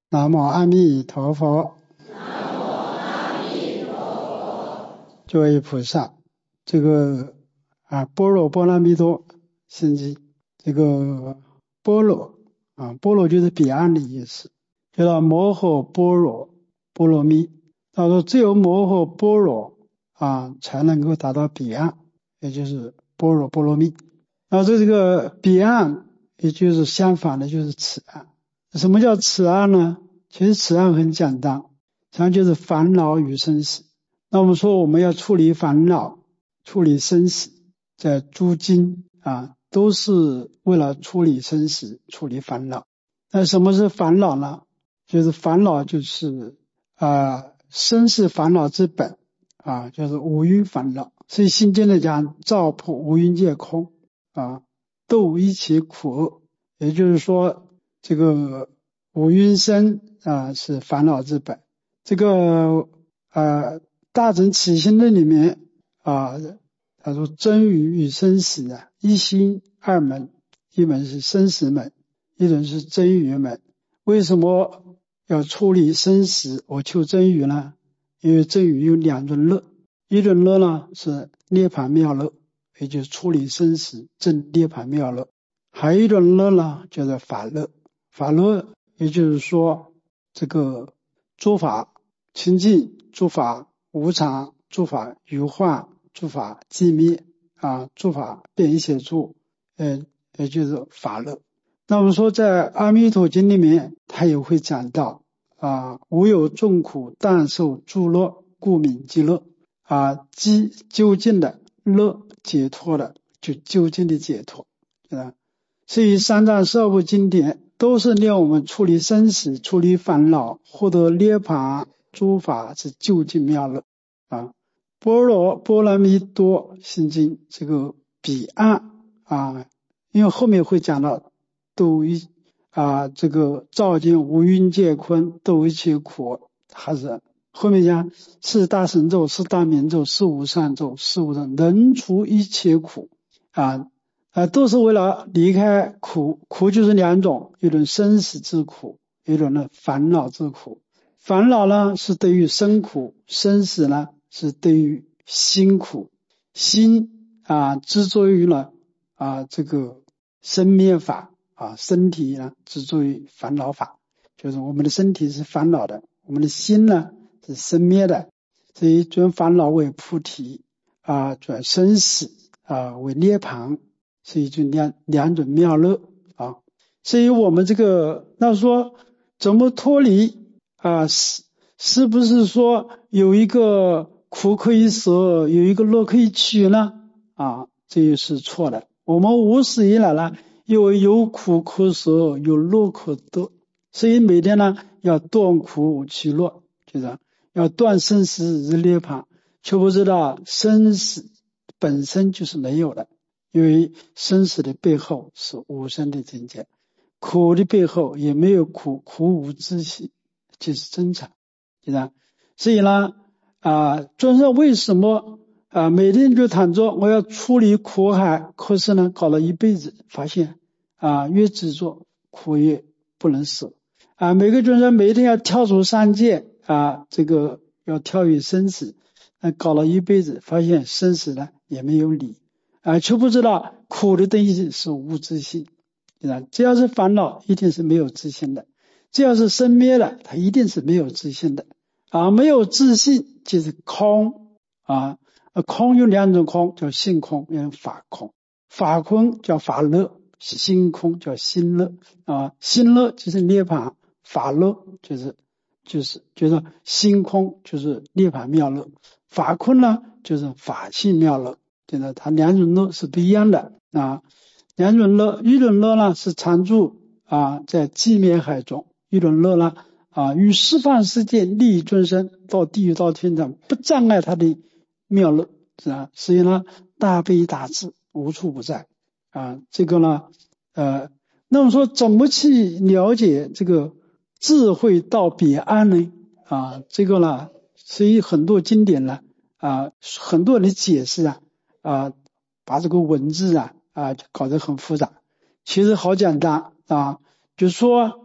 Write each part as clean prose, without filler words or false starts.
南无阿弥陀佛。 南无阿弥陀佛。 诸位菩萨，这个般若波罗蜜多心经，这个般若般若就是彼岸的意思，叫做摩诃般若波罗蜜。他说只有摩诃般若才能够达到彼岸，也就是般若波罗蜜。这个彼岸也就是相反的，就是此岸。什么叫此岸呢？其实此岸很简单，实际上就是烦恼与生死。那我们说我们要处理烦恼，处理生死，在诸经都是为了处理生死，处理烦恼。那什么是烦恼呢？就是烦恼就是生死烦恼之本就是五蕴烦恼。所以心经里讲照破五蕴皆空度一切苦厄，也就是说这个五蕴生是烦恼之本。这个大乘起心论里面他说真语与生死一心二门，一门是生死门，一门是真语门。为什么要处理生死我求真语呢？因为真语有两种乐，一种乐呢是涅槃妙乐，也就是处理生死证涅槃妙乐。还有一种乐呢叫做法乐。法乐也就是说这个诸法清净，诸法无常，诸法有幻，诸法寂灭诸法变现处也就是法乐。那我们说在阿弥陀经里面他也会讲到无有众苦，但受诸乐，故名极乐即究竟的乐，解脱的就究竟的解脱所以三藏十二部经典都是令我们处理生死，处理烦恼，获得涅槃，诸法是究竟妙乐般若波罗蜜多心经这个彼岸因为后面会讲到度这个照见五蕴皆空，度一切苦，还是后面讲四大神咒，四大明咒，四无上咒，四无上能除一切苦都是为了离开苦。苦就是两种，一种生死之苦，一种呢烦恼之苦。烦恼呢是对于生苦，生死呢是对于心苦。心执着于了这个生灭法身体呢执着于烦恼法，就是我们的身体是烦恼的，我们的心呢是生灭的。所以转烦恼为菩提转生死为涅槃，是一种两种妙乐所以我们这个那说怎么脱离是不是说有一个苦可以舍，有一个乐可以取呢这也是错的。我们无始以来呢有苦可舍，有乐可得，所以每天呢要断苦取乐，就是要断生死日涅槃。却不知道生死本身就是没有的，因为生死的背后是无生的境界，苦的背后也没有苦无自性，就是真常所以呢尊者为什么每天就躺着我要处理苦海，可是呢搞了一辈子，发现越执着苦越不能舍每个尊者每天要跳出三界这个要跳跃生死搞了一辈子，发现生死呢也没有理却不知道苦的东西是无自性只要是烦恼一定是没有自性的，只要是生灭了它一定是没有自性的没有自性就是空空有两种空，叫性空跟法空。法空叫法乐，心空叫心乐心乐就是涅槃，法乐就是心空就是涅槃妙乐，法空呢就是法性妙乐，就是它两种乐是不一样的两种乐，一种乐呢是常住在寂灭海中，一种乐呢与十方世界利益众生，到地狱到天堂不障碍他的妙乐所以呢大悲大智无处不在这个呢那么说怎么去了解这个智慧到彼岸呢这个呢所以很多经典呢很多人的解释把这个文字搞得很复杂，其实好简单就是说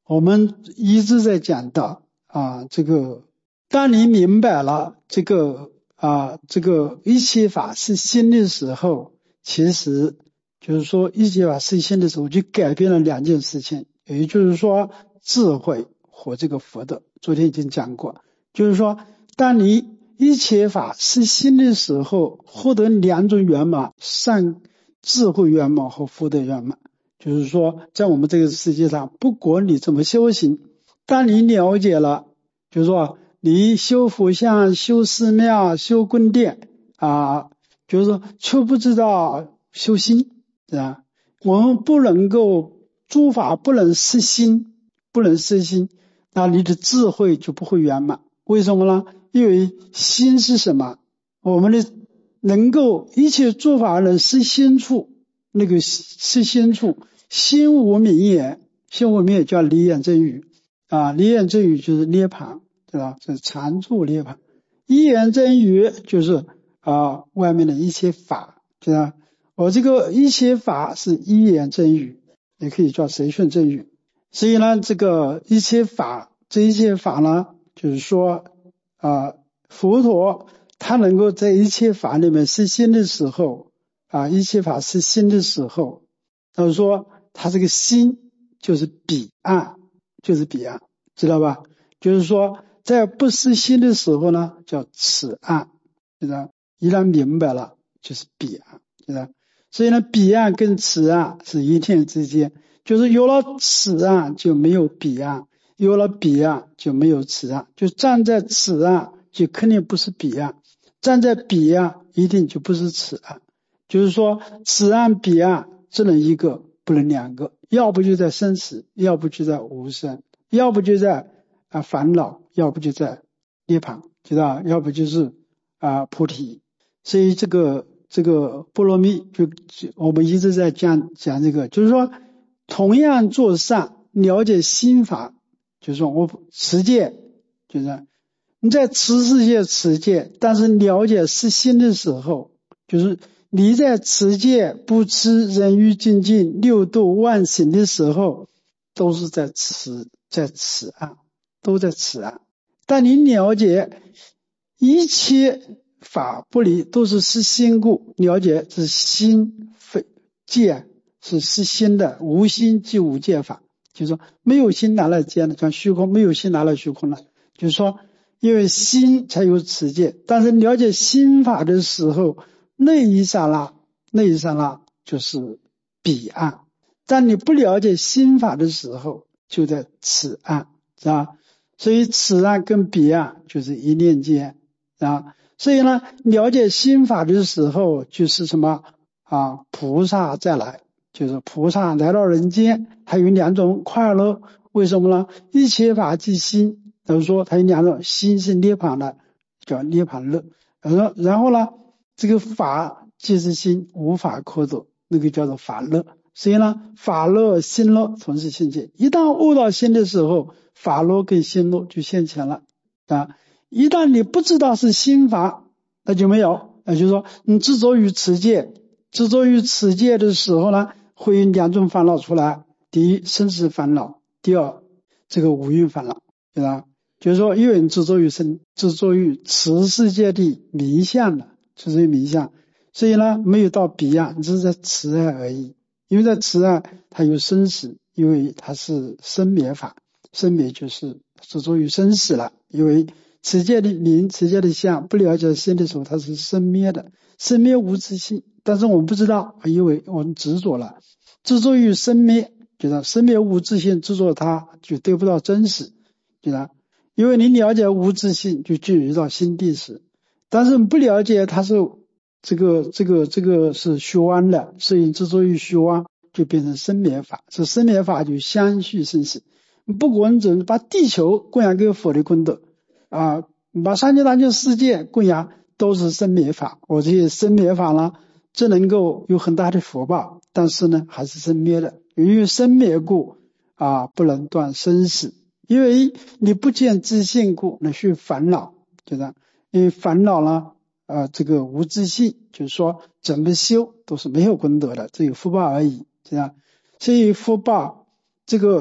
我们一直在讲到这个当你明白了这个一切法是心的时候，其实就是说一切法是心的时候，就改变了两件事情，也就是说智慧和这个福德。昨天已经讲过，就是说当你一切法是心的时候，获得两种圆满，善智慧圆满和福德圆满。就是说在我们这个世界上，不管你怎么修行，当你了解了，就是说你修佛像、修寺庙、修宫殿就是说却不知道修心，是吧？我们不能够诸法不能失心，那你的智慧就不会圆满。为什么呢？因为心是什么？我们的能够一切诸法能失心处，那个失心处，心无明也，心无明也叫离眼真语离眼真语就是涅槃，对吧？是常住涅槃。一眼真语就是外面的一切法，对吧？我这个一切法是一眼真语，也可以叫随顺真语。所以呢，这个一切法，这一切法呢，就是说佛陀他能够在一切法里面是心的时候一切法是心的时候，他说他这个心就是彼岸，知道吧？就是说在不是心的时候呢，叫此岸，知道？一旦明白了，就是彼岸，知道？所以呢，彼岸跟此岸是一念之间，就是有了此岸就没有彼岸，有了彼岸就没有此岸，就站在此岸就肯定不是彼岸，站在彼岸一定就不是此岸。就是说此岸彼岸只能一个，不能两个，要不就在生死，要不就在无生，要不就在烦恼，要不就在涅槃，知道？要不就是菩提。所以这个波罗蜜就我们一直在讲这个，就是说同样做善，了解心法，就是说我持戒，就是你在持世界持戒，但是了解是心的时候，就是你在持戒、不吃、忍辱、精进、六度、万行的时候，都是在此岸，都在此岸。但你了解一切法不离，都是失心故，了解是心非戒是失心的，无心即无戒法，就是说没有心拿来戒呢，像虚空没有心拿来虚空了，就是说因为心才有持戒，但是了解心法的时候，那一刹那就是彼岸。但你不了解心法的时候，就在此岸，是吧？所以此岸跟彼岸就是一念间所以呢，了解心法的时候，就是什么菩萨再来，就是菩萨来到人间，还有两种快乐。为什么呢？一切法即心，就是说它有两种，心是涅槃的，叫涅槃乐。然后呢，这个法即是心，无法可得，那个叫做法乐。所以呢，法乐心乐同时现前。一旦悟到心的时候，法乐跟心乐就现前了一旦你不知道是心法，那就没有。就是说你执着于持戒的时候呢，会有两种烦恼出来。第一，生死烦恼；第二，这个五蕴烦恼，对吧？就是说因为你执着于持世界的名相了，所以呢没有到彼岸，只是在此岸而已。因为在此岸它有生死，因为它是生灭法，生灭就是执着于生死了。因为持戒的名、持戒的相不了解心的时候，它是生灭的，生灭无自性。但是我们不知道，因为我们执着了，执着于生灭，觉得生灭无自性，执着它就得不到真实，觉得因为你了解无自性，就进入到心地识，但是不了解它是这个是虚妄的，所以执着于虚妄，就变成生灭法。是生灭法就相续生死。不管怎么把地球供养给佛的功德把三界大千世界供养都是生灭法。我这些生灭法呢，只能够有很大的福报，但是呢还是生灭的。因为生灭故不能断生死。因为你不见自性故，那是烦恼，对吧？因为烦恼呢这个无自性，就是说怎么修都是没有功德的，只有福报而已，这样。所以福报这个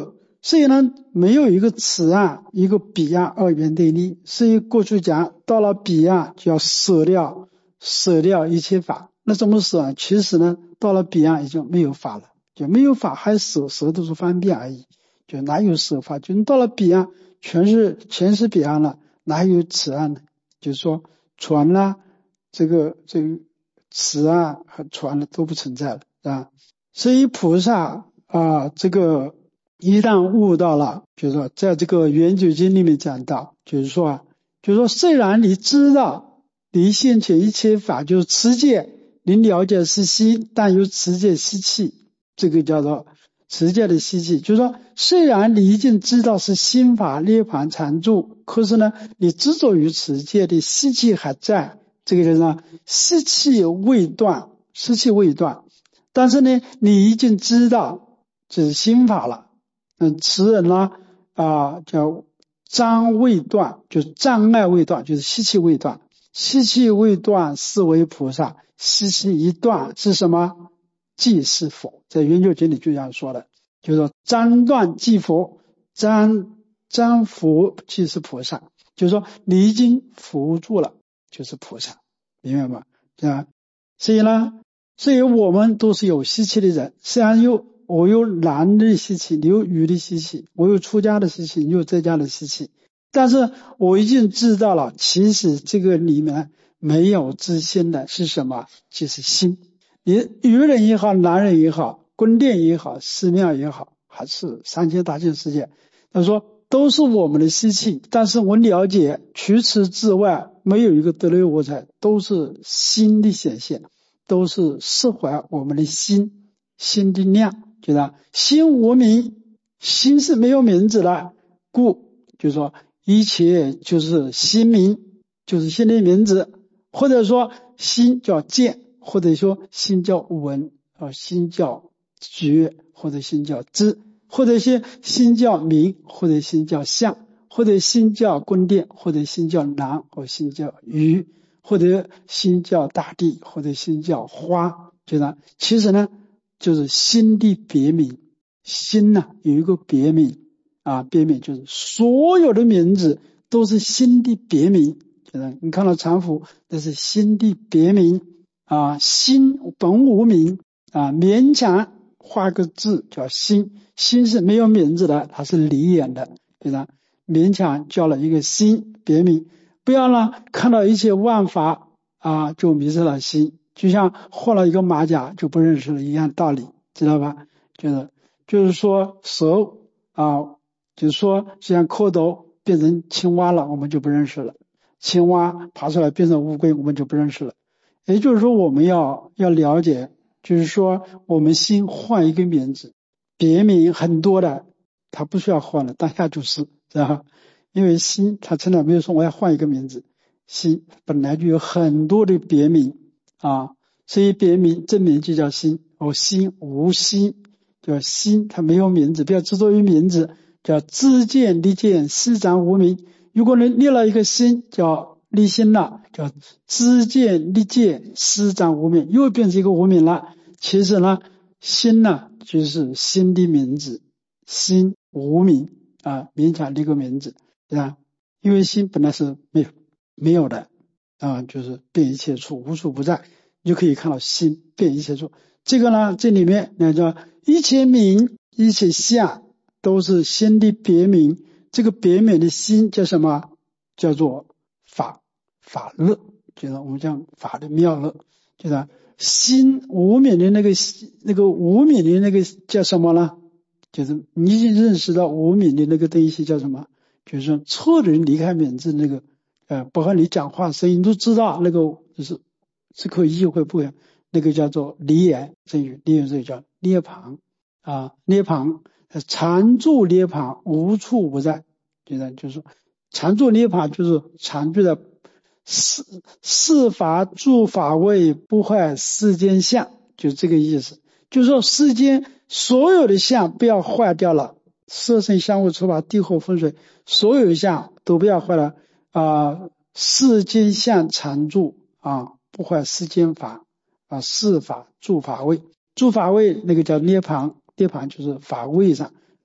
所以呢，没有一个此岸一个彼岸二元对立。所以过去讲到了彼岸就要舍掉一切法。那怎么舍啊？其实呢，到了彼岸已经没有法了，就没有法还舍都是方便而已，就哪有舍法？就到了彼岸全是彼岸了，哪有此岸呢？就是说船啦，这个此岸和船呢都不存在了，是吧？所以菩萨这个一旦悟到了，就是说在这个圆觉经里面讲到，就是说虽然你知道离现前一切法就是持戒，你了解是心，但由持戒吸气，这个叫做持戒的吸气。就是说虽然你已经知道是心法涅槃常住，可是呢你执着于持戒的吸气还在，这个人呢吸气未断，但是呢你已经知道这是心法了。此人呢叫障未断，就是障碍未断，就是吸气未断。吸气未断是为菩萨，吸气一断是什么？即是佛。在圆觉经里就这样说的，就是说障断即佛，障佛即是菩萨，就是说你已经扶住了就是菩萨，明白吗？这样，所以我们都是有吸气的人。虽然我有男的吸气，你有女的吸气，我有出家的吸气，你有在家的吸气，但是我已经知道了，其实这个里面没有自信的是什么？就是心。你女人也好，男人也好，宫殿也好，寺庙也好，还是三千大千世界，他说都是我们的吸气，但是我了解除此之外没有一个得类我才，都是心的显现，都是释怀我们的心的量，觉得心无名，心是没有名字的，故就是说一切就是心名，就是心的名字，或者说心叫见，或者说心叫闻，心叫觉，或者心叫知，或者心叫名，或者心叫相，或者心叫宫殿，或者心叫男，或者心叫鱼，或者心叫大地，或者心叫花，觉得其实呢就是心的别名。心呢有一个别名别名就是所有的名字都是心的别名，就是你看到禅服那是心的别名心本无名勉强画个字叫心，心是没有名字的，它是离眼的，对吧？勉强叫了一个心别名，不要看到一切万法就迷失了心，就像画了一个马甲就不认识了一样道理，知道吧？就是说蛇就是说像蝌蚪变成青蛙了，我们就不认识了；青蛙爬出来变成乌龟，我们就不认识了。也就是说我们要了解，就是说我们心换一个名字，别名很多的，它不需要换了，当下就是吧？因为心它从来没有说我要换一个名字，心本来就有很多的别名所以别名正名就叫心。心无心叫心，它没有名字，不要执着于名字，叫知见立见思障无名。如果你立了一个心叫立心了，叫知见立见思障无名，又变成一个无名了。其实呢心呢就是心的名字，心无名勉强立个名字，对吧？因为心本来是没有的就是遍一切处无处不在，你就可以看到心遍一切处。这个呢这里面叫一切名一切相都是心的别名，这个别名的心叫什么？叫做法乐，就是我们讲法的妙乐，就是心无名的那个无名的那个叫什么呢？就是你已经认识到无名的那个东西叫什么？就是说错的人离开名字那个包括你讲话声音都知道，那个就是可以意会不一样，那个叫做离言正语，离言这个叫涅槃涅槃常住涅槃无处不在，就是说常住涅槃就是常住的四法住法位不坏世间相，就这个意思。就是说世间所有的相不要坏掉了，色声香味触法地火风水所有的相都不要坏了世间相常住不坏世间法四法住法位，住法位那个叫涅槃，涅槃就是法位上，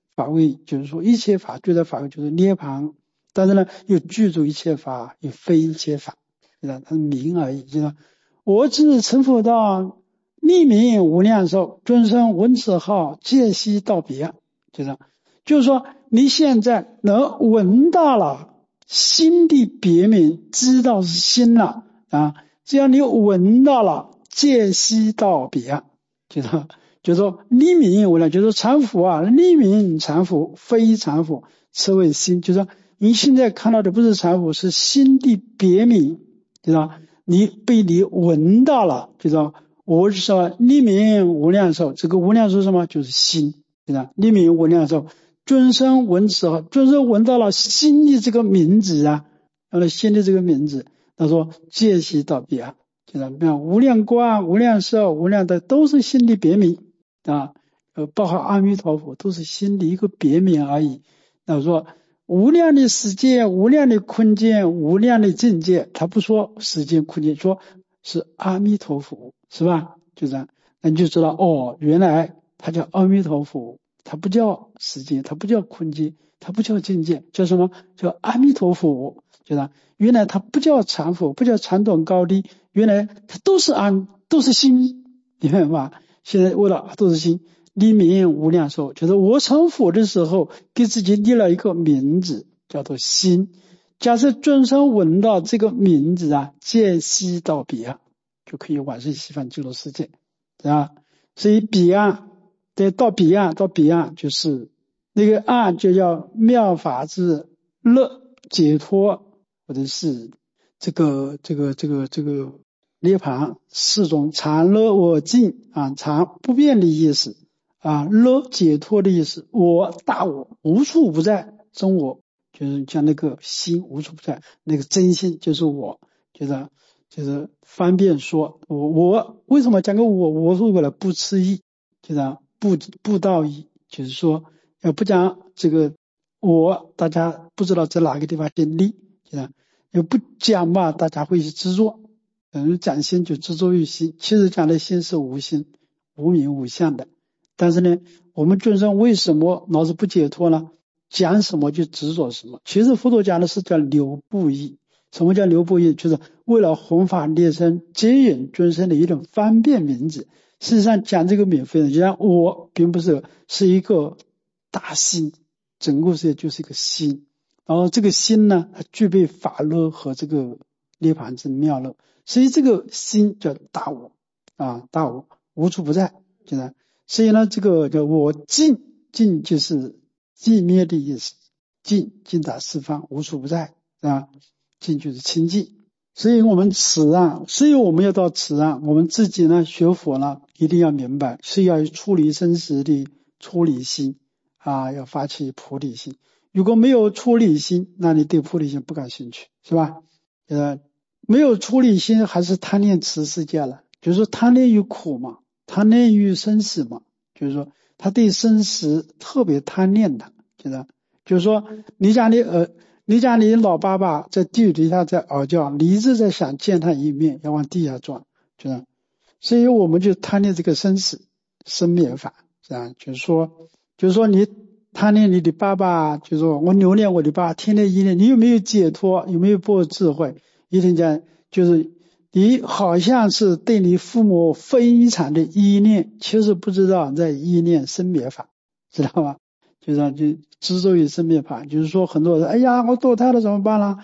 法位，就是说一切法最大法位就是涅槃，但是呢又具足一切法，又非一切法，它是名而已，就是我自成佛道，立名无量寿，尊称闻此号，戒悉道别，就是说你现在能闻到了心的别名，知道是心了啊，只要你闻到了戒悉道别，就是说立名无量，就是禅佛啊，立名禅佛，非禅佛，此为心，就是说你现在看到的不是禅佛，是心的别名，对吧？你被你闻到了，就是说我是说立名无量寿，这个无量寿是什么？就是心，对吧？立名无量寿，尊声闻此号，尊声闻到了心的这个名字啊，到了心的这个名字，他说戒悉道别啊，就是无量光、无量寿、无量德都是心的别名啊，包括阿弥陀佛都是心的一个别名而已。那说无量的世界、无量的空间、无量的境界，他不说时间空间，说是阿弥陀佛，是吧？就这样，那你就知道哦，原来他叫阿弥陀佛，他不叫时间，他不叫空间，他不叫境界，叫什么？叫阿弥陀佛，就这样。原来他不叫禅佛，不叫长短高低，原来他都是心，你明白吗？现在为了都是心。立名无量寿，就是我成佛的时候给自己立了一个名字叫做心，假设尊声闻到这个名字啊，戒悉道别就可以往生西方极乐世界啊。所以彼岸对，到彼岸就是那个岸就叫妙法之乐解脱，或者是这个涅槃四种常乐我净啊，常不变的意思啊，乐解脱的意思，我大我无处不在，真我就是讲那个心无处不在，那个真心就是我，就是方便说我为什么讲个我是为了不痴意，就是不道义，就是说要不讲这个我，大家不知道在哪个地方建立，要不讲嘛，大家会去执着，讲心就执着于心，其实讲的心是无心、无名、无相的。但是呢，我们众生为什么老是不解脱呢？讲什么就执着什么。其实佛陀讲的是叫流布义。什么叫流布义？就是为了弘法利生、接引众生的一种方便名字。事实上讲这个免费的，就像我并不是一个大心，整个世界就是一个心。然后这个心呢，它具备法乐和这个涅槃之妙乐，所以这个心叫大我啊，大我无处不在，就是。所以呢，这个叫我净就是寂灭的意思，净达四方，无处不在啊，净就是清净。所以我们此岸，所以我们要到此岸，我们自己呢学佛呢，一定要明白是要出离生死的出离心啊，要发起菩提心。如果没有出离心，那你对菩提心不感兴趣，是吧？没有出离心，还是贪恋此世界了，就是说贪恋于苦嘛。贪恋于生死嘛，就是说他对生死特别贪恋的，就是说你讲你老爸爸在地狱底下在嗷叫，你一直在想见他一面，要往地下钻，所以我们就贪恋这个生死生灭法，是吧？就是说你贪恋你的爸爸，就是说我留恋我的爸爸，天天依恋，你有没有解脱？有没有破智慧？一天讲就是你好像是对你父母非常的依恋，其实不知道在依恋生灭法，知道吧？就执着于生灭法，就是说很多人哎呀我堕胎了怎么办呢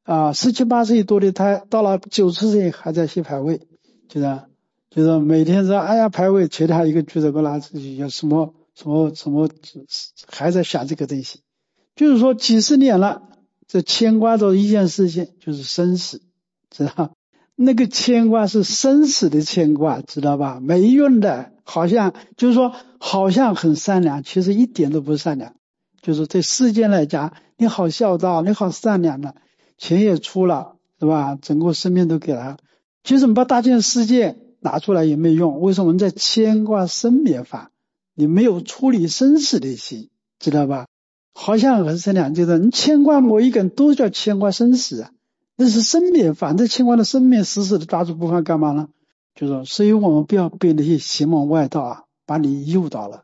？17、18岁堕的胎，到了90岁还在写牌位，就是每天说哎呀牌位，其他一个举着个拿自己有什么还在想这个东西，就是说几十年了，这牵挂着一件事情，就是生死，知道那个牵挂是生死的牵挂，知道吧？没用的，好像就是说好像很善良，其实一点都不善良。就是在世间来讲，你好孝道，你好善良了，钱也出了，是吧？整个生命都给了，其实你把大千世界拿出来也没用。为什么我们在牵挂生灭法？你没有处理生死的心，知道吧？好像很善良，就是你牵挂某一个人都叫牵挂生死啊。那是生灭法，这牵挂的生灭死死的抓住不放干嘛呢？就是说，所以我们不要被那些邪门外道把你诱导了。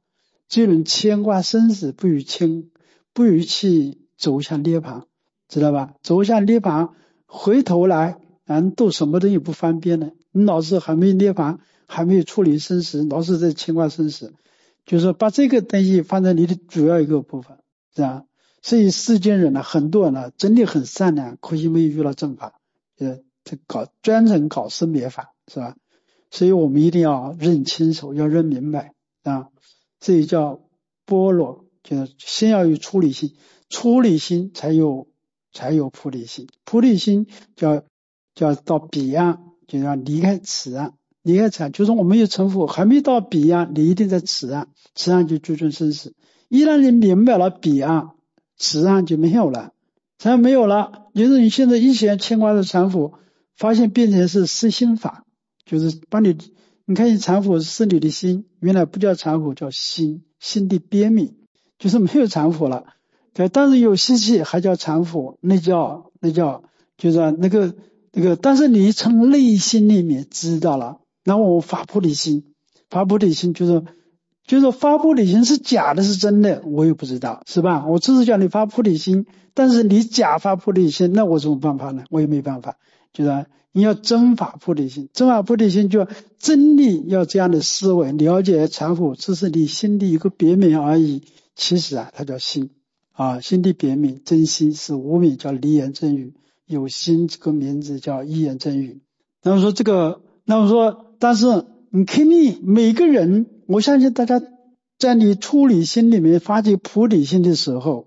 只能牵挂生死，不与去走向涅槃，知道吧？走向涅槃，回头来都什么东西不方便呢？你老是还没涅槃，还没有处理生死，老是在牵挂生死，就是把这个东西放在你的主要一个部分，是吧？所以世间人呢，很多人呢真的很善良，可惜没有遇到正法，专程搞生灭法，是吧？所以我们一定要认清楚，要认明白啊。这也叫般若，就是先要有出离心，出离心才有菩提心，菩提心叫到彼岸，就要离开此岸，离开此岸，就是我们有成佛，还没到彼岸，你一定在此岸，此岸就诸众生死。一旦你明白了彼岸，此岸就没有了，此岸没有了，就是你现在一切牵挂的缠缚，发现变成是失心法，就是把你看你缠缚是你的心，原来不叫缠缚，叫心的边悯，就是没有缠缚了。但是有习气还叫缠缚，那叫就是那个，但是你从内心里面知道了，然后我发菩提心就是发菩提心是假的是真的，我也不知道，是吧？我只是叫你发菩提心，但是你假发菩提心，那我怎么办法呢？我也没办法，就是你要真发菩提心，真发菩提心就真理要这样的思维，了解缠缚只是你心的一个别名而已，其实它叫心心的别名，真心是无名，叫离言真语，有心这个名字叫一言真语。那么说但是你肯定每个人，我相信大家在你出离心里面发起菩提心的时候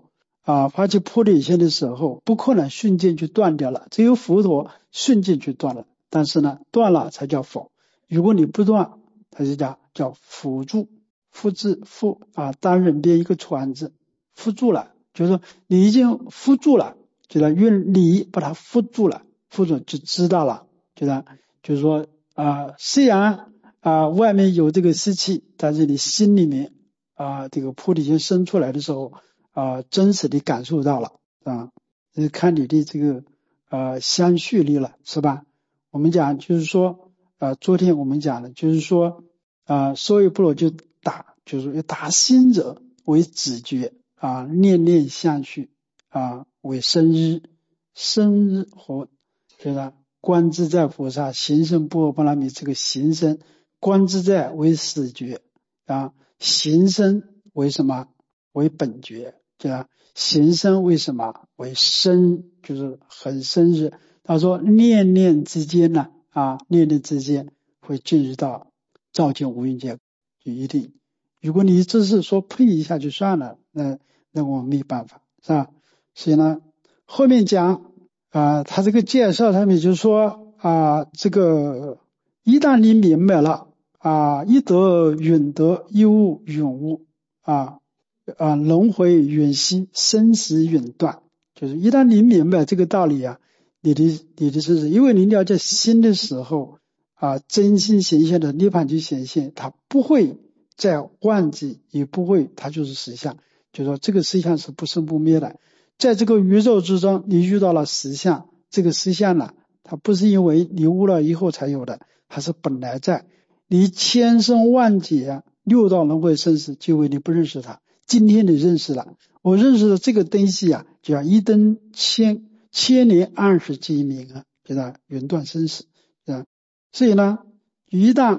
不可能瞬间就断掉了，只有佛陀瞬间就断了，但是呢断了才叫佛，如果你不断，它就叫辅助，复制单人边一个船字，辅助了，就是说你已经辅助了，就是用理把它辅助了，辅助就知道了，就是说虽然外面有这个习气，但是你心里面这个菩提心生出来的时候真实的感受到了看你的这个相续力了，是吧？我们讲就是说昨天我们讲的就是说所有部落就是要打心者为止觉念念相续为生日和就是观自在菩萨行深般若波罗蜜，这个行深观自在为始觉行深为什么？为本觉，行深为什么？为深，就是很深日。他说念念之间呢念念之间会进入到照见无蕴界，就一定。如果你只是说碰一下就算了，那我们没办法，是吧？所以呢，后面讲他这个介绍上面就是说这个一旦你明白了一得永得，一悟永悟轮回永息，生死永断，就是一旦你明白这个道理你的生死，因为你了解心的时候真心显现的涅槃就显现，它不会再忘记，也不会，它就是实相，就是说这个实相是不生不灭的。在这个宇宙之中，你遇到了实相，这个实相呢，它不是因为你悟了以后才有的，它是本来在，你千生万劫六道轮回生死，就因为你不认识它。今天你认识了，我认识的这个东西就叫一灯千年暗示记忆明就是永断生死所以呢，一旦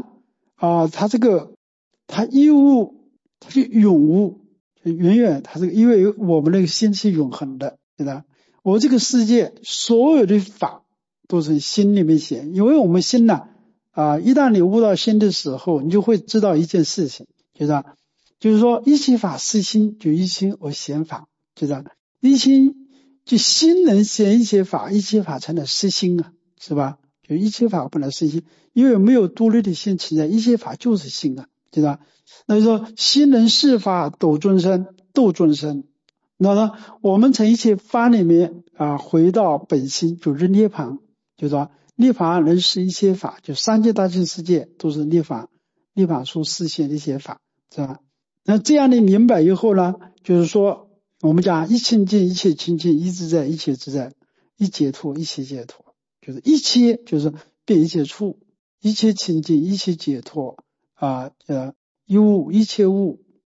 他一悟，他就永悟，远远他这个，因为我们那个心是永恒的，对吧？我这个世界所有的法都是心里面显，因为我们心呢一旦你悟到心的时候，你就会知道一件事情，就是说一切法是心，就一心而显法，一心就心能显一切法，一切法才能实心是吧？就一切法不能实心，因为没有独立的心存在，一切法就是心对吧？那就说心能示法度众生，那么我们从一切法里面回到本心，就是涅槃，就是说涅槃能示一切法，就三界大千世界都是涅槃所示现的一些法，是吧？那这样的明白以后呢，就是说我们讲一清净一切清净，一自在一切自在，一解脱一切解脱，就是一切就是变一切处，一切清净一切解脱一物一切物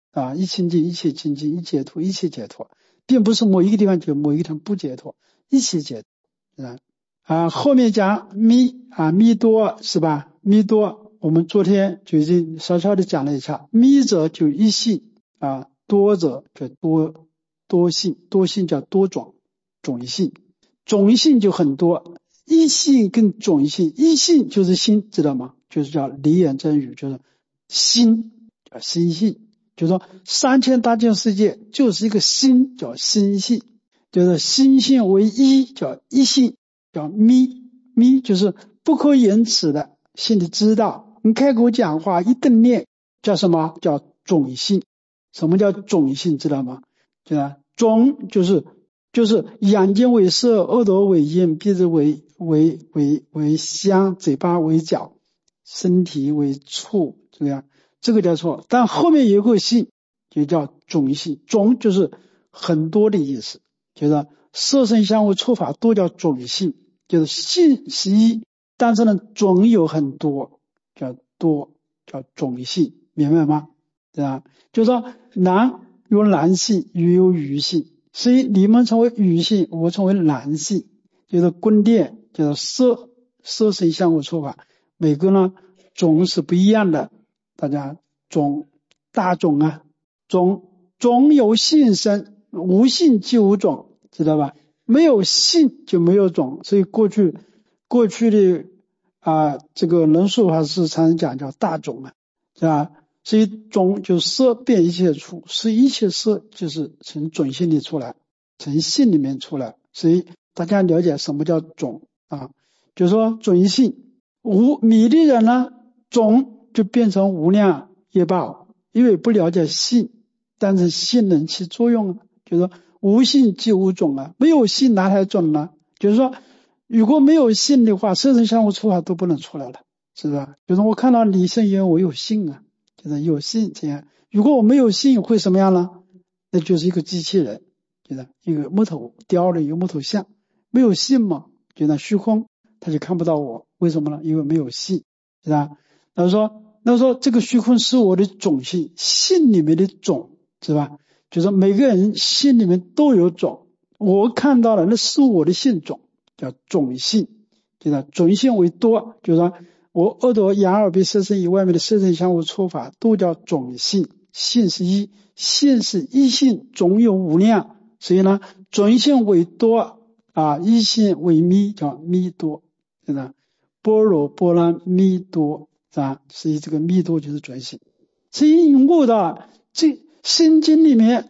啊，一清净一切清净，一解脱一切解脱，并不是某一个地方解，某一个地方不解脱，一切解脱后面讲弥多是吧？弥多我们昨天就已经稍稍的讲了一下，弥者就一性多者就多性，多性叫多种性，种性就很多，一性跟种性，一性就是心，知道吗？就是叫离言真语，就是心叫心性，就是说3000大千世界就是一个心，叫心性，就是心性为一，叫一性，叫密就是不可言辞的心里知道，你开口讲话一顿念叫什么？叫种性。什么叫种性知道吗？种就是眼睛为色，耳朵为音，鼻子为香，嘴巴为脚，身体为触，这个叫错。但后面有个性就叫种性，种就是很多的意思，就是色声香味触法都叫种性，就是性是一，但是呢种有很多，叫种性，明白吗？对吧？就是说男有男性，女有女性，所以你们成为女性，我成为男性，就是宫殿，就是色声香味触法，每个呢种是不一样的，大家大种种有性生，无性即无种，知道吧？没有性就没有种，所以过去的这个人数法师常常讲叫大种是吧？所以种就色变一切处，是一切色就是从种性里出来，从性里面出来，所以大家了解什么叫种就是说种性。迷的人呢，种就变成无量业报，因为不了解性，但是性能起作用就是说无性即无种没有性哪来种呢？就是说如果没有性的话，色声香味触法都不能出来了，是吧？就是我看到你圣言，我有性就是有性这样。如果我没有性会什么样呢？那就是一个机器人，就是一个木头雕了一个木头像，没有性嘛，就那虚空，他就看不到我，为什么呢？因为没有性，是吧？那说这个虚空是我的种性，性里面的种，是吧？就是每个人心里面都有种，我看到了那是我的性种，叫种性，就是种性为多，就是说我耳朵眼耳鼻舌身以外面的色声香味触法都叫种性，性是一，性是一性，种有无量，所以呢种性为多一性为密，叫密多，对吧？般若波罗蜜多所以这个密多就是种性。所以你悟到这心经里面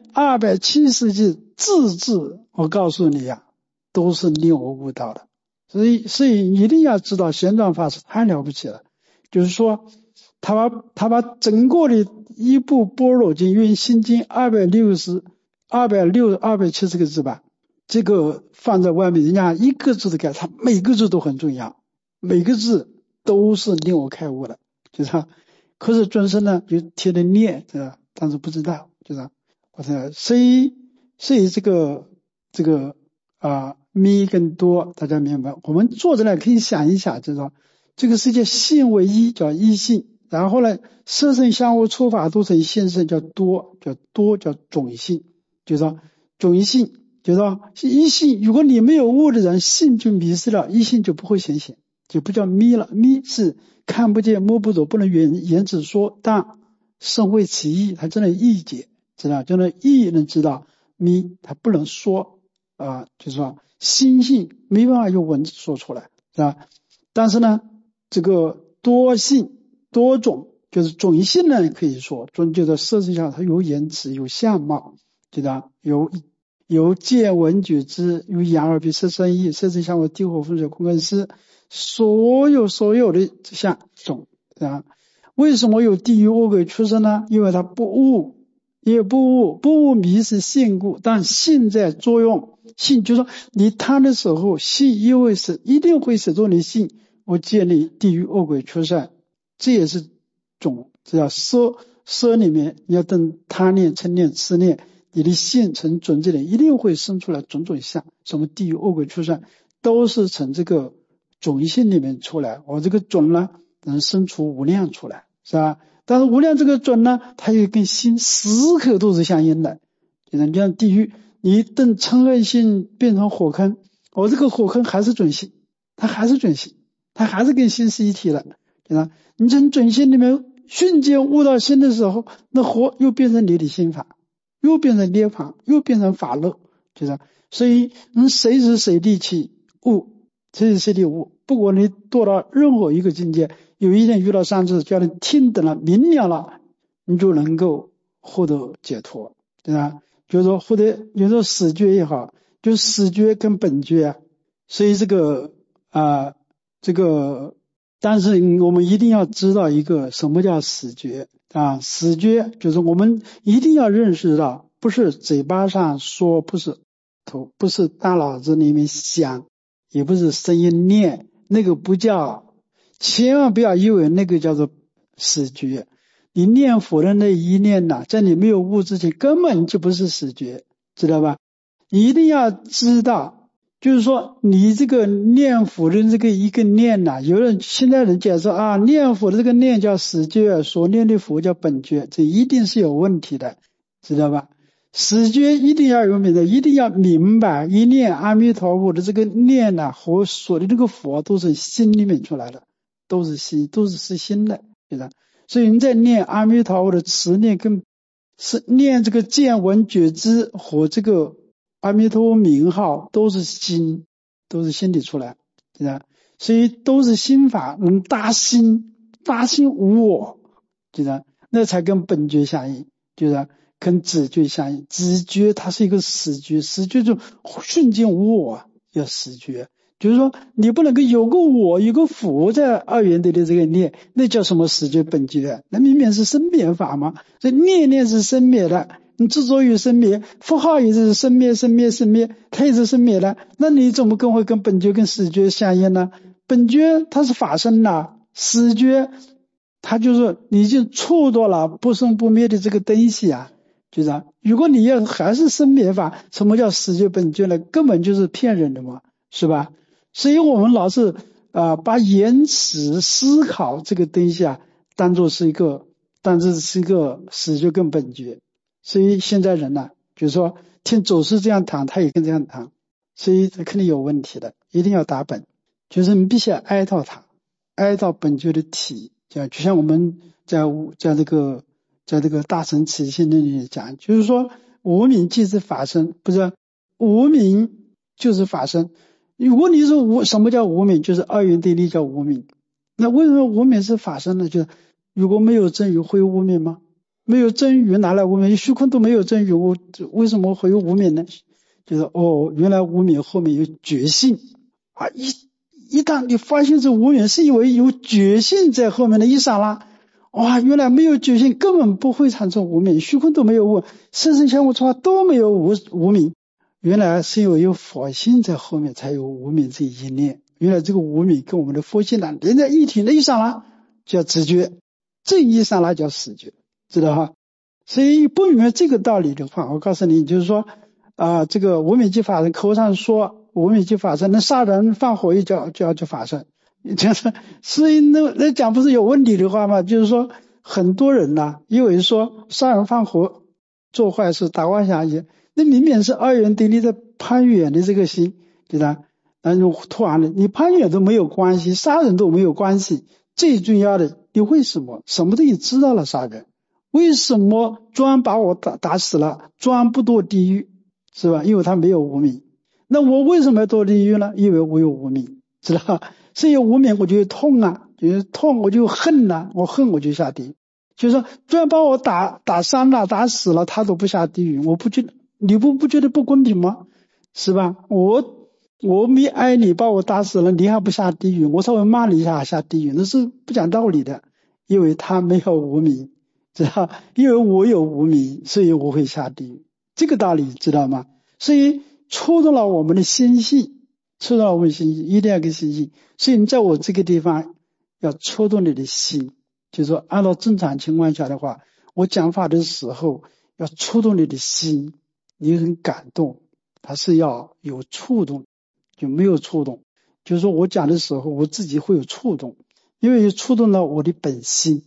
270句字我告诉你都是令我悟到的。所以一定要知道玄奘法师太了不起了，就是说他把整个的一部般若经因为心经270个字吧，这个放在外面人家一个字都改，他每个字都很重要，每个字都是令我开悟的，就是可是尊生呢就天天念，但是不知道，就是所以这个密更多，大家明白？我们坐着呢可以想一想，就是说这个世界性为一，叫一性，然后呢色声香味触法都成现身，叫多叫种性，就是说种性，就是说一性，如果你没有悟的人，性就迷失了，一性就不会显现，就不叫密了。密是看不见摸不着，不能言之说，但身会其意，它真的意解，知道？就能意能知道，密它不能说就是说心性没办法用文字说出来，是吧？但是呢这个多性多种，就是种性呢可以说种，就是色身上它有言辞有相貌，对吧？有见闻觉知，有眼耳鼻舌身意，色身香味地火风水空根识，所有的这项种为什么有地狱恶鬼出生呢？因为它不悟，不悟迷是性故，但性在作用，性就是说你贪的时候，性一定会使作你性，我建立地狱恶鬼出生，这也是种，这叫色里面，你要等贪念、嗔念、痴念，你的性成种子里一定会生出来种种相，什么地狱恶鬼出生，都是从这个种性里面出来。我这个种呢，能生出无量出来，是吧？ 但是无量这个准呢，它又跟心时刻都是相应的。就像地狱，你等嗔恨心变成火坑，这个火坑还是准心，它还是准心，它还是跟心是一体的。你从准心里面瞬间悟到心的时候，那火又变成你的心法，又变成涅槃，又变成法乐。所以随时随地去悟，随时随地悟。不管你堕到任何一个境界，有一天遇到善知识，叫你听得了明了了，你就能够获得解脱，对吧？就是说获得，有时候死觉也好，就死觉跟本觉啊。所以但是我们一定要知道一个什么叫死觉啊？死觉就是我们一定要认识到，不是嘴巴上说，不是大脑子里面想，也不是声音念，那个不叫，千万不要以为那个叫做死觉。你念佛的那一念呐，在你没有悟之前根本就不是死觉，知道吧？你一定要知道，就是说你这个念佛的这个一个念呐，现在人解释啊，念佛的这个念叫死觉，所念的佛叫本觉，这一定是有问题的，知道吧？死觉一定要有明白，一定要明白，一念阿弥陀佛的这个念呐，和所的这个佛都是心里面出来的，都是心的，对吧？所以你在念阿弥陀佛的持念，跟是念这个见闻觉知和这个阿弥陀佛名号都是心里出来，对吧？所以都是心法，能大心无我，对吧？那才跟本觉相应，对吧？跟止觉相应。止觉它是一个死觉，死觉就瞬间无我，叫死觉。就是说你不能够有个我有个佛在二元对的这个念，那叫什么死觉本觉？那明明是生灭法嘛。所以念是生灭的，你执着于生灭，符号也是生灭，它也是生灭的，那你怎么会跟本觉跟死觉相应呢？本觉它是法身呐，死觉它就是你已经触到了不生不灭的这个东西啊。就是如果你要还是生灭法，什么叫死觉本觉呢？根本就是骗人的嘛，是吧？所以我们老是把言辞思考这个东西啊当作是一个死觉跟本觉。所以现在人呢，就是说听祖师这样谈，他也跟这样谈，所以这肯定有问题的，一定要打本，就是你必须要挨到它，挨到本觉的体。就像我们在这个大乘起信论里讲，就是说无明即是法身，不是无明就是法身。如果你说什么叫无明，就是二元对立叫无明。那为什么无明是法身呢？就是如果没有真如会有无明吗？没有真如拿来无明，虚空都没有真如，为什么会有无明呢？就是原来无明后面有觉性啊！一旦你发现这无明，是因为有觉性在后面的一刹那，哇，原来没有觉性根本不会产生无明，虚空都没有无，色声香味触法都没有无明，原来是因为有佛性在后面才有无明这一念。原来这个无明跟我们的佛性连在一体的一刹那叫直觉，这一刹那叫死觉，知道哈？所以不明白这个道理的话，我告诉你，就是说这个无明即法身，口上说无明即法身，那杀人放火一叫法身，就是所以那讲不是有问题的话吗？就是说很多人呐，因为说杀人放火做坏事打妄想也，那明明是二元对立的攀远的这个心，对吧？突然的，你攀远都没有关系，杀人都没有关系，最重要的，你为什么什么东西知道了杀人？为什么专把我打死了，专不堕地狱，是吧？因为他没有无明。那我为什么要堕地狱呢？因为我有无明，知道？所以有无明我就痛啊，就是痛我就恨啊，我恨我就下地狱。就是说专把我打伤了打死了，他都不下地狱，你不觉得不公平吗？是吧？我没爱你，把我打死了，你还不下地狱，我稍微骂你一下下地狱，那是不讲道理的。因为他没有无明，知道？因为我有无明，所以我会下地狱，这个道理知道吗？所以触动了我们的心性，一定要跟心性。所以你在我这个地方要触动你的心，就是说按照正常情况下的话，我讲法的时候要触动你的心，你很感动，它是要有触动，就没有触动，就是说我讲的时候我自己会有触动，因为触动了我的本心，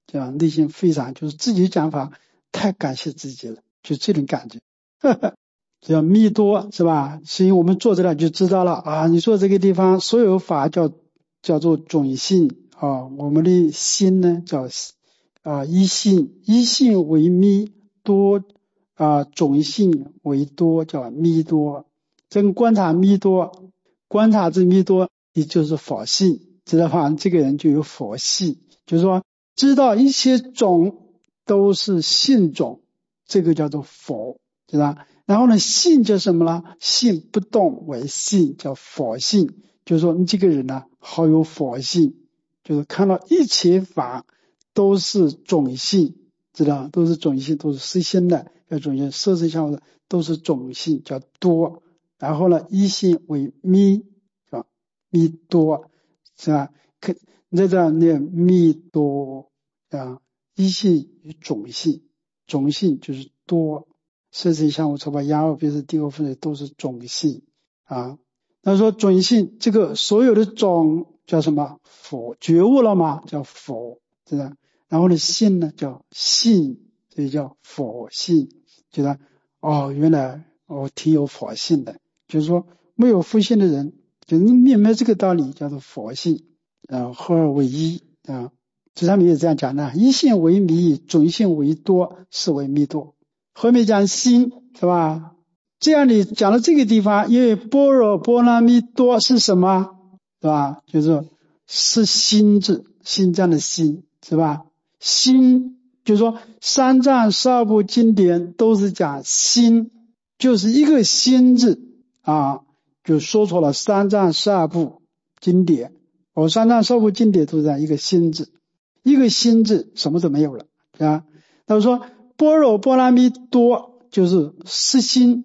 对吧？内心非常就是自己讲法太感谢自己了，就这种感觉。叫密多是吧？所以我们坐在那就知道了啊。你说这个地方所有法叫做种性啊，我们的心呢叫一性，一性为密多啊，种性为多叫密多。这个观察密多，观察这密多，也就是佛性，知道吧？这个人就有佛性，就是说知道一切种都是性种，这个叫做佛，知道吧？然后呢，性叫什么呢？性不动为性，叫佛性。就是说你这个人呢，好有佛性，就是看到一切法都是种性，知道都是种性，都是实心的，要种性，色身相的都是种性，叫多。然后呢，一性为密，啊，密多，是吧？你在这样念密多啊，一性与种性，种性就是多。色身相互抽把压二别是第二分类都是种性啊。那说种性，这个所有的种叫什么？佛，觉悟了吗？叫佛，对吧？然后呢，性呢叫性，所以叫佛性，就是哦，原来我挺有佛性的，就是说没有佛性的人，就是你明白这个道理，叫做佛性，合二为一啊。这上面也这样讲的，一性为密，种性为多，是为密多。后面讲心，是吧？这样你讲到这个地方，因为般若波罗蜜多是什么，是吧？是心字，心脏的心，是吧？心就是说三藏十二部经典都是讲心，就是一个心字啊，就说出了三藏十二部经典，三藏十二部经典都是讲一个心字，一个心字什么都没有了，是吧？他说般若波罗蜜多就是实心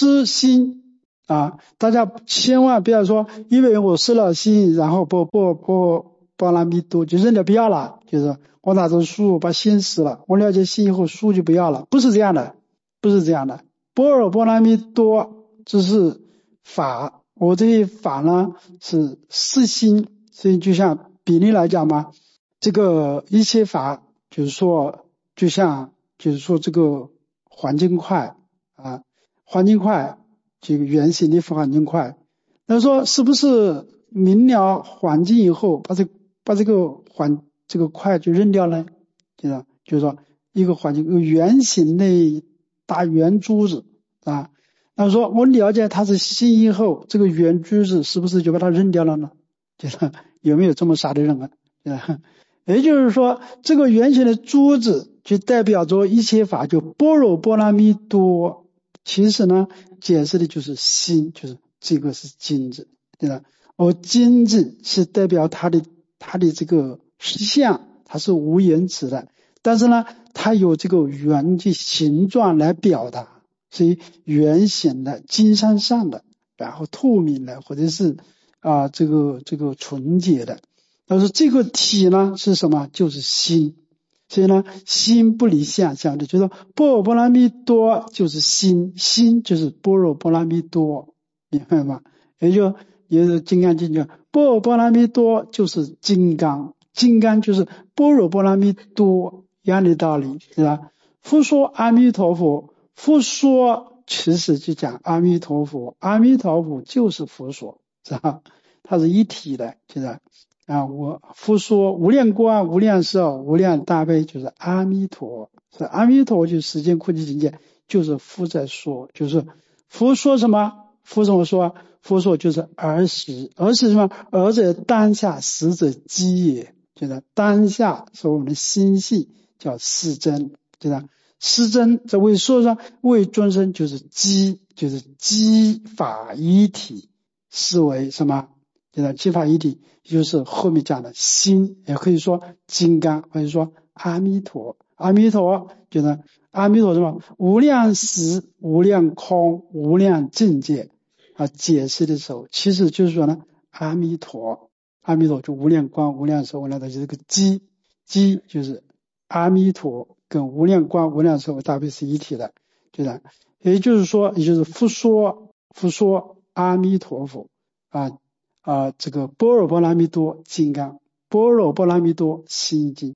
啊，大家千万不要说因为我失了心，然后波罗蜜多就扔掉不要了，就是我拿着书把心死了，我了解心以后书就不要了，不是这样的，不是这样的。般若波罗蜜多只是法，我这些法呢是实心，所以就像比例来讲嘛，这个一切法就是说就像就是说这个环境块啊，环境块这个圆形的环境块，那说是不是明了环境以后把这个块就扔掉呢？就是说一个环境一个圆形的大圆珠子啊，那说我了解它是心以后，这个圆珠子是不是就把它扔掉了呢？就是有没有这么傻的人啊？也就是说，这个圆形的珠子就代表着一切法，就般若波罗蜜多。其实呢，解释的就是心，就是这个是金字，对吧？而金字是代表它的这个实相，它是无言辞的，但是呢，它有这个圆的形状来表达，所以圆形的、金山上的，然后透明的，或者是这个纯洁的。但是这个体呢是什么？就是心。所以呢，心不离相的，就是般若波罗蜜多就是心，心就是般若波罗蜜多，明白吗？也是金刚经讲，般若波罗蜜多就是金刚，金刚就是般若波罗蜜多一样的道理，是吧？复说阿弥陀佛，复说其实就讲阿弥陀佛，阿弥陀佛就是佛说，是吧？它是一体的，就是我复说无量光、无量寿、无量大悲，就是阿弥陀。是阿弥陀就是时间空寂境界，就是复在说，就是佛说什么？佛怎么说？佛说就是儿时，儿时什么？儿者当下，时者机也，就是当下是我们的心性，叫世真，就是世真。这为说上为众生就是机，就是机法一体，是为什么？就是机法一体，就是后面讲的心，也可以说金刚，或者说阿弥陀。阿弥陀就是阿弥陀什么？无量时、无量空、无量境界解释的时候，其实就是说呢，阿弥陀就无量光、无量寿、无量大，就是这个机就是阿弥陀跟无量光、无量寿大悲是一体的，就是也就是说，也就是复说阿弥陀佛这个般若波罗蜜多金刚，般若波罗蜜多心经，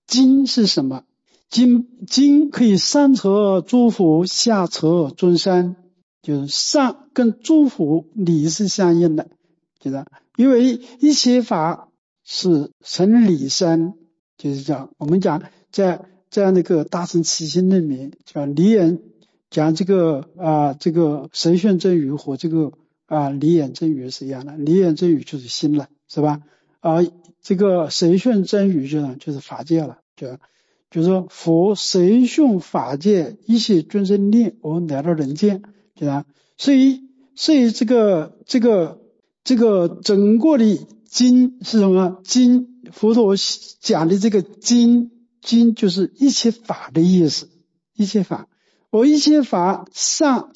经是什么？经可以上承诸佛，下承众生，就是上跟诸佛理是相应的，就是因为一切法是成理生，就是讲我们讲在那个大乘起心里面讲离眼，讲这个神玄真语和这个离眼真语是一样的，离眼真语就是心了，是吧？这个神玄真语就是法界了，就是说佛神玄法界一切众生念而来到人间，对吧？所以这个整个的经是什么？经佛陀讲的这个经就是一切法的意思，一切法。而一切法上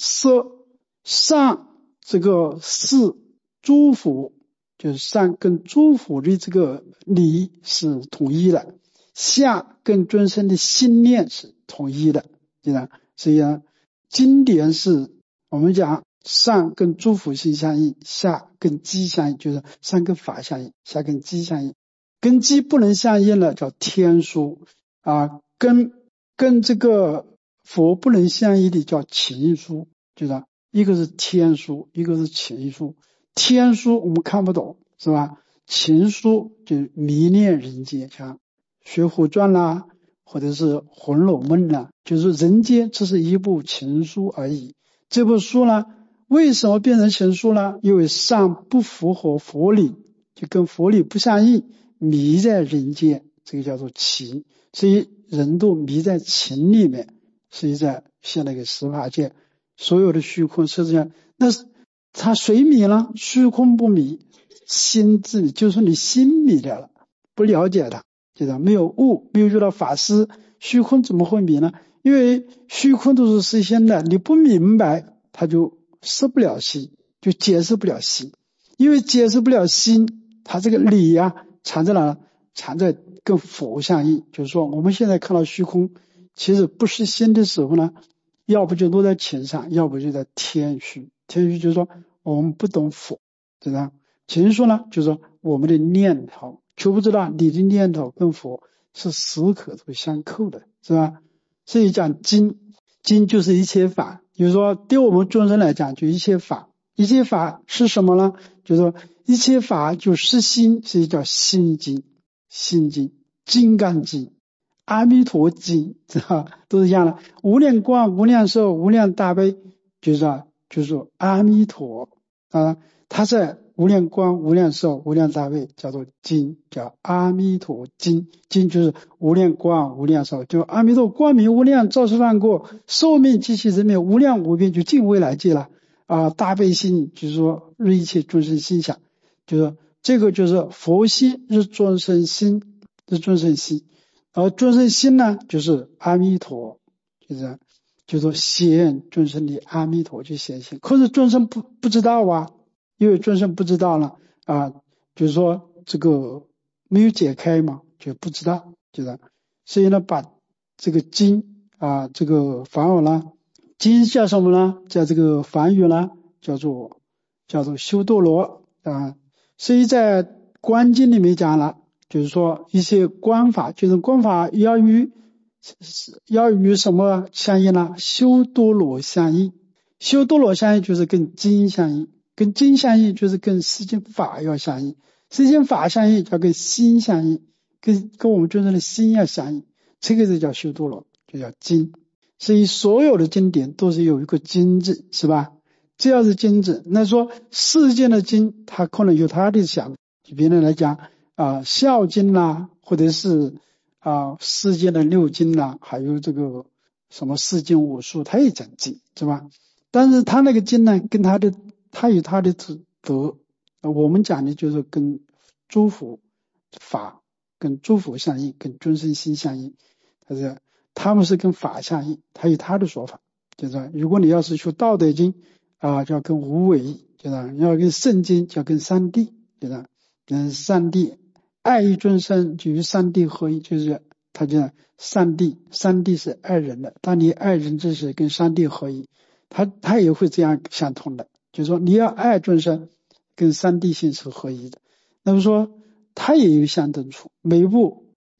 这个是诸佛，就是上跟诸佛的这个理是统一的，下跟众生的心念是统一的，对吧？所以经典是我们讲上跟诸佛心相应，下跟机相应，就是上跟法相应，下跟机相应。跟机不能相应了叫天书跟这个佛不能相应的叫情书，就是一个是天书，一个是情书。天书我们看不懂，是吧？情书就是迷恋人间，像学佛传啦，或者是红楼梦啦，就是人间只是一部情书而已。这部书呢，为什么变成情书呢？因为上不符合佛理，就跟佛理不相应，迷在人间，这个叫做情。所以人都迷在情里面，所以在现那个十法界，所有的虚空实际上，那是他谁迷呢？虚空不迷，心自迷，就是你心迷掉了，不了解它，就是没有悟，没有遇到法师，虚空怎么会迷呢？因为虚空都是实心的，你不明白，它就识不了心，就解释不了心。因为解释不了心，它这个理藏在哪？藏在跟佛相应。就是说我们现在看到虚空，其实不是心的时候呢，要不就落在情上，要不就在天虚。天虚就是说我们不懂佛，对吧？情书呢，就是说我们的念头，却不知道你的念头跟佛是时刻都相扣的，是吧？所以讲经就是一切法，就是说对我们众生来讲，就一切法。一切法是什么呢？就是说一切法就是心，所以叫心经、心经、金刚经、阿弥陀经，知道都是一样的。无量光、无量寿、无量大悲，就是阿弥陀它在无量光、无量寿、无量大悲，叫做经，叫阿弥陀经。经就是无量光、无量寿，就阿弥陀光明无量，照十方国，寿命极其人命，无量无边，就尽未来界了。大悲心就是说日一切众生心想，就是这个就是佛心日众生心，日众生心，而众生心呢就是阿弥陀，就是说显众生的阿弥陀就显现。可是众生不知道因为众生不知道了就是说这个没有解开嘛，就不知道，所以呢把这个经这个梵文呢，经叫什么呢？叫这个梵语呢，叫做修多罗所以在观经里面讲了，就是说一些观法，就是观法要与什么相应呢？修多罗相应。修多罗相应就是跟经相应，跟经相应就是跟世间法要相应，世间法相应叫跟心相应，跟我们众生的心要相应，这个就叫修多罗，就叫经。所以所有的经典都是有一个经字，是吧？只要是经字，那说世间的经，它可能有它的想法。就别人来讲孝经啦，或者是世间的六经啦，还有这个什么四经五术，它也讲经，是吧？但是它那个经呢，它有它的德，我们讲的就是跟诸佛法跟诸佛相应，跟众生心相应，他们是跟法相应，他有他的说法，就是如果你要是学道德经就要跟无为，就是要跟圣经，就要跟三谛，就是三谛爱一众生，就与三谛合一，就是他讲三谛是爱人的，当你爱人之时跟三谛合一，他也会这样相通的，就是说你要爱众生跟三谛性是合一的。那么说他也有相等处，每一部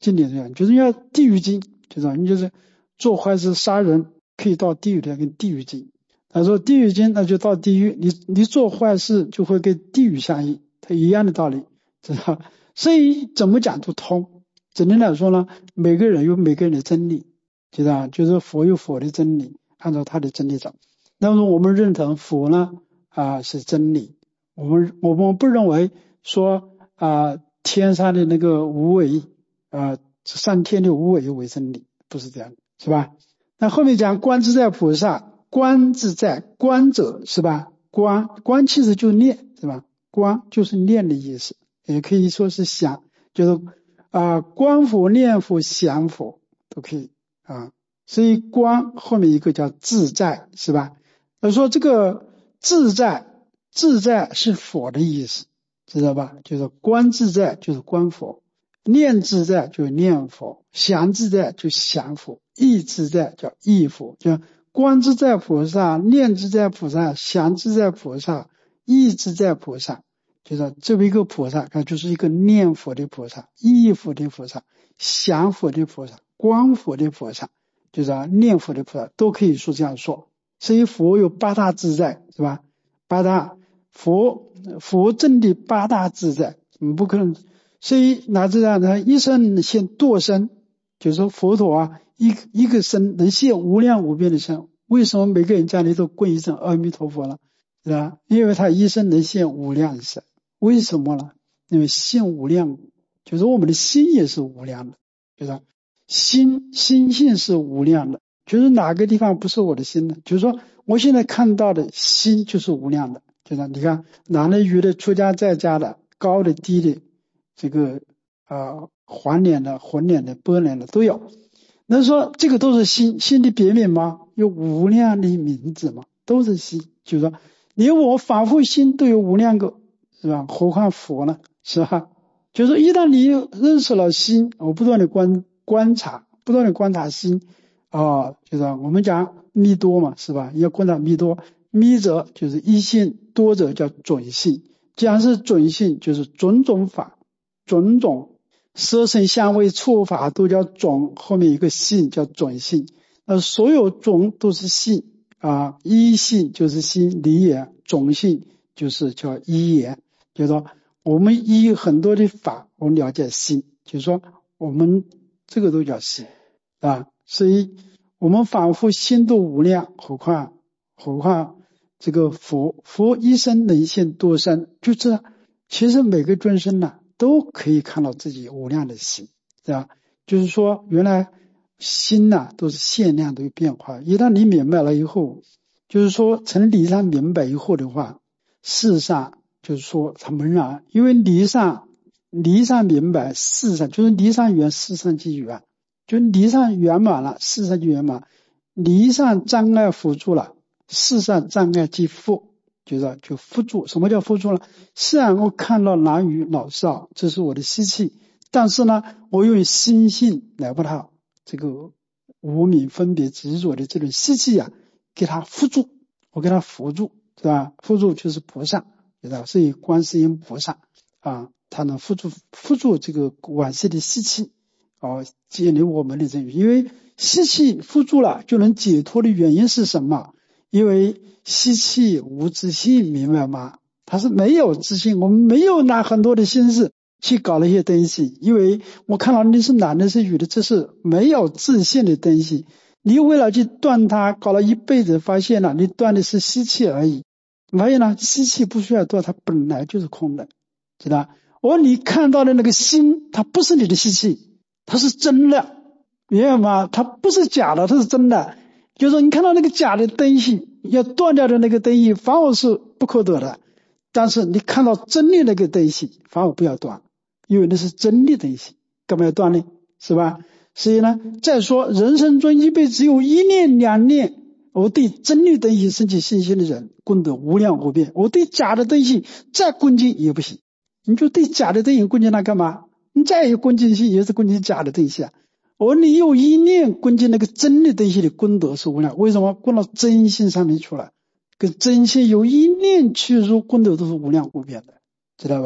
经典这样，就是要地狱经，知道你就是做坏事杀人可以到地狱的，跟地狱经。他说地狱经那就到地狱，你做坏事就会跟地狱相应，它一样的道理，知道？所以怎么讲都通。整体来说呢，每个人有每个人的真理，知道？就是佛有佛的真理，按照他的真理走。那么我们认同佛呢是真理，我们不认为说天上的那个无为上天的无为为真理，不是这样的，是吧？那后面讲观自在菩萨，观自在，观者是吧？观其实就念，是吧？观就是念的意思，也可以说是想，就是观佛、念佛、想佛都可以所以观后面一个叫自在，是吧？他说这个自在是佛的意思，知道吧？就是观自在就是观佛，念自在就是念佛，想自在就想佛，意自在叫意佛，就观自在菩萨、念自在菩萨、想自在菩萨、意自在菩萨，就是这么一个菩萨，就是一个念佛的菩萨、意佛的菩萨、想佛的菩萨、观佛的菩萨，就是念佛的菩萨，都可以说这样说。所以佛有八大自在，是吧？八大佛证的八大自在，不可能。所以哪知道呢？一生现多身，就是说佛陀一个身能现无量无边的身。为什么每个人家里都供一尊阿弥陀佛了？是吧？因为他一生能现无量身。为什么呢？因为现无量，就是我们的心也是无量的，就是心性是无量的。就是哪个地方不是我的心呢？就是说我现在看到的心就是无量的，就是你看男的女的出家在家的高的低的这个黄脸的混脸的白脸的都有。那说这个都是心的别名吗？有无量的名字吗？都是心，就是说连我仿佛心都有无量个，是吧？何况佛呢？是吧？就是一旦你认识了心，我不断的观察心就是我们讲密多嘛，是吧？要观察密多，密者就是一性，多者叫准性。既然是准性，就是种种法，种种色声香味触法都叫种，后面一个性叫准性。那所有种都是性一性就是心离言，种性就是叫一言。就是说我们依很多的法，我们了解心，就是说我们这个都叫心所以我们仿佛心都无量，何况这个佛一生能现多身，就是其实每个众生都可以看到自己无量的心，对吧？就是说原来心都是限量的变化，一旦你明白了以后，就是说从理上明白以后的话，事实上就是说他们因为理上明白，事上就是理上圆，事上即圆，就理上圆满了，事上就圆满。理上障碍辅助了，事上障碍即辅，就辅助。什么叫辅助呢？虽然我看到男女老少，这是我的习气，但是呢，我用心性来把它这个无明分别执着的这种习气给它辅助，我给它辅助，是吧？辅助就是菩萨，知道？所以观世音菩萨他能辅助这个往昔的习气建立我们的正语。因为习气辅助了就能解脱的原因是什么？因为习气无自性，明白吗？它是没有自性，我们没有拿很多的心思去搞那些东西，因为我看到你是男的是女的，这是没有自性的东西，你为了去断它搞了一辈子，发现了你断的是习气而已，发现了习气不需要断，它本来就是空的，知道？你看到的那个心，它不是你的习气，它是真的，明白吗？它不是假的，它是真的。就是说你看到那个假的东西，要断掉的那个东西反而是不可得的，但是你看到真的那个东西反而不要断，因为那是真的东西，干嘛要断呢？是吧？所以呢，再说人生中一辈子只有一念两念，我对真的东西升起信心的人，功德无量无边。我对假的东西再恭敬也不行，你就对假的东西恭敬它干嘛？你再有恭敬心也是恭敬假的东西你有一念恭敬那个真的东西的功德是无量。为什么？供到真心上面出来，跟真心有一念去入，功德都是无量无边的，知道吧？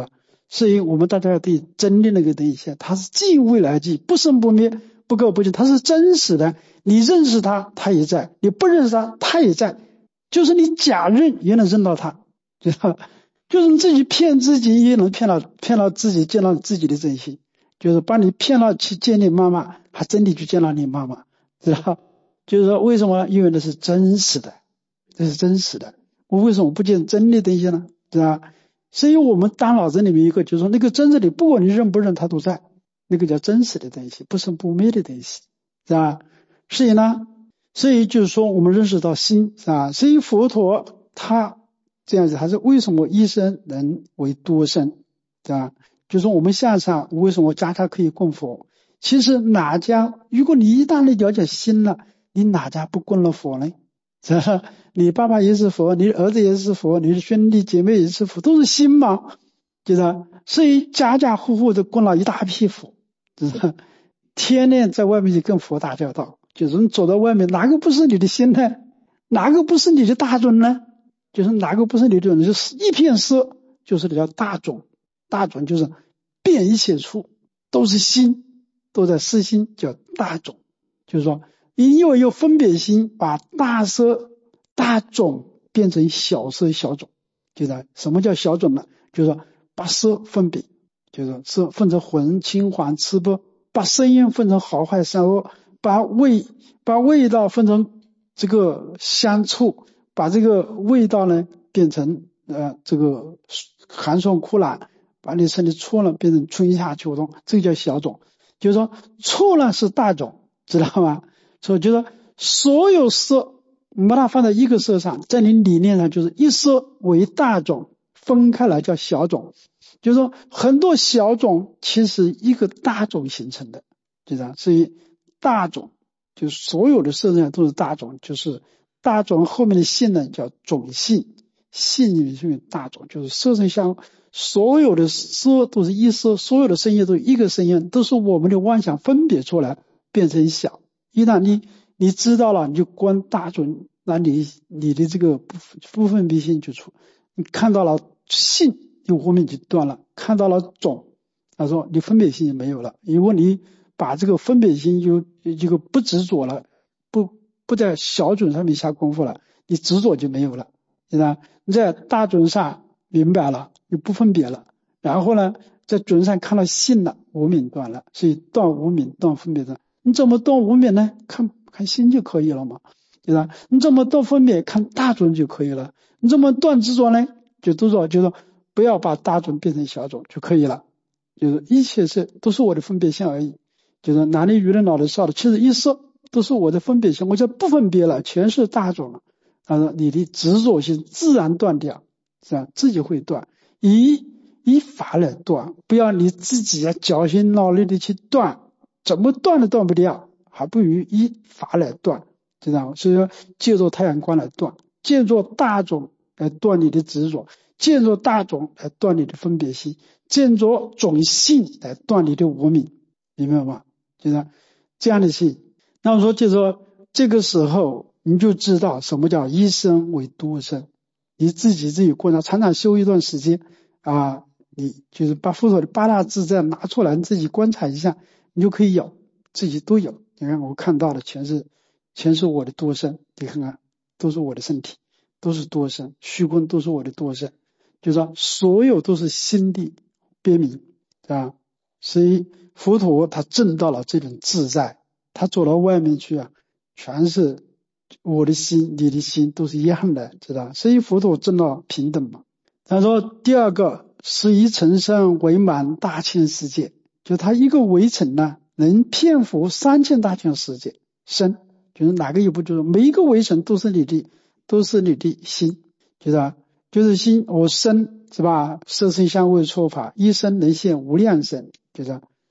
所以我们大家要对真理那个东西，它是既未来际，不生不灭，不垢不净，它是真实的。你认识它，它也在；你不认识它，它也在。就是你假认也能认到它，知道？就是你自己骗自己也能骗到自己，见到自己的真心。就是把你骗到去见你妈妈，还真的去见到你妈妈，知道？就是说为什么？因为那是真实的，这是真实的。我为什么不见真的东西呢？知道？所以我们大脑子里面一个就是说那个真实的，不管你认不认它都在，那个叫真实的东西，不生不灭的东西，是吧？所以就是说我们认识到心，是吧？所以佛陀他这样子，还是为什么一生人为多生，对吧？就是说我们下场为什么家家可以供佛？其实哪家，如果你一旦了解心了，你哪家不供了佛呢？是吧？你爸爸也是佛，你的儿子也是佛，你的兄弟姐妹也是佛，都是心嘛，对吧？所以家家户户都供了一大批佛，是吧？天天在外面去跟佛打交道，就是你走到外面，哪个不是你的心呢？哪个不是你的大众呢？就是哪个不是你的，就是一片色，就是叫大众。大众就是遍一切处都是心，都在思心，叫大众。就是说因为有分别心，把大色大种变成小色小种。就是什么叫小种呢？就是说把色分别，就是色分成混青黄赤白，把声音分成好坏善恶，把味道分成这个香醋，把这个味道呢变成这个寒酸苦辣，把你身体错了变成春夏秋冬，这个叫小种。就是说错了是大种，知道吗？所以就是说所有色把它放在一个色上，在你理念上就是一色为大种，分开来叫小种。就是说很多小种其实一个大种形成的，就这样。所以大种就是所有的色上都是大种，就是大种后面的性呢叫种性，性里面是大种，就是色声香，所有的色都是一色，所有的声音都是一个声音，都是我们的妄想分别出来变成小。一旦你知道了，你就观大种，那你的这个不分别心就出，你看到了性，你无明就断了；看到了种，他说你分别心就没有了。如果你把这个分别心就这个不执着了，不在小种上面下功夫了，你执着就没有了，对吧？你在大种上明白了，你不分别了，然后呢，在种上看到性了，无明断了，所以断无明，断分别的。你怎么断无明呢？看心就可以了嘛，对吧？你怎么断分别？看大种就可以了。你怎么断执着呢？就是不要把大种变成小种就可以了。就是一切是都是我的分别心而已。就是男的、女的、老的、少的，其实一色都是我的分别心，我就不分别了，全是大种了。他说你的执着心自然断掉，是吧？自己会断，以法来断，不要你自己绞心脑力的去断，怎么断都断不掉，还不如依法来断，知道吗？所以说借助太阳光来断，借助大种来断你的执着，借助大种来断你的分别心，借助种性来断你的无明，明白吗？就是这样的心。那我说就是说这个时候你就知道什么叫一生为多生，你自己过来常常修一段时间啊，你就是把佛陀的八大自在拿出来，你自己观察一下，你就可以有，自己都有。你看我看到的全是我的多生，你看看都是我的身体，都是多生，虚空都是我的多生，就是说所有都是心地别明啊。所以佛陀他证到了这种自在，他走到外面去啊，全是我的心你的心都是一样的，知道？所以佛陀证到平等嘛。他说第二个是以成身为满大千世界，就他一个围城呢能遍覆3000大千世界身，就是哪个一步，就是每一个围城都是你的心，知道？就是心我身是吧？色声香味触法，一生能现无量身，就是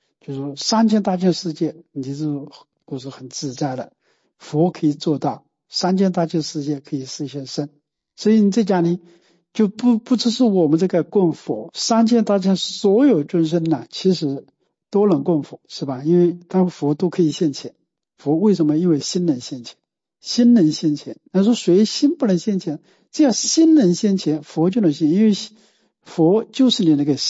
3000大千世界你都是很自在的。佛可以做到3000大千世界可以实现身，所以你在家里就不只是我们这个供佛，3000大千所有众生呢其实都能供佛，是吧？因为当佛都可以现前。佛为什么？因为心能现前，心能现前。他说谁心不能现前？只要心能现前，佛就能现，因为佛就是你那个心，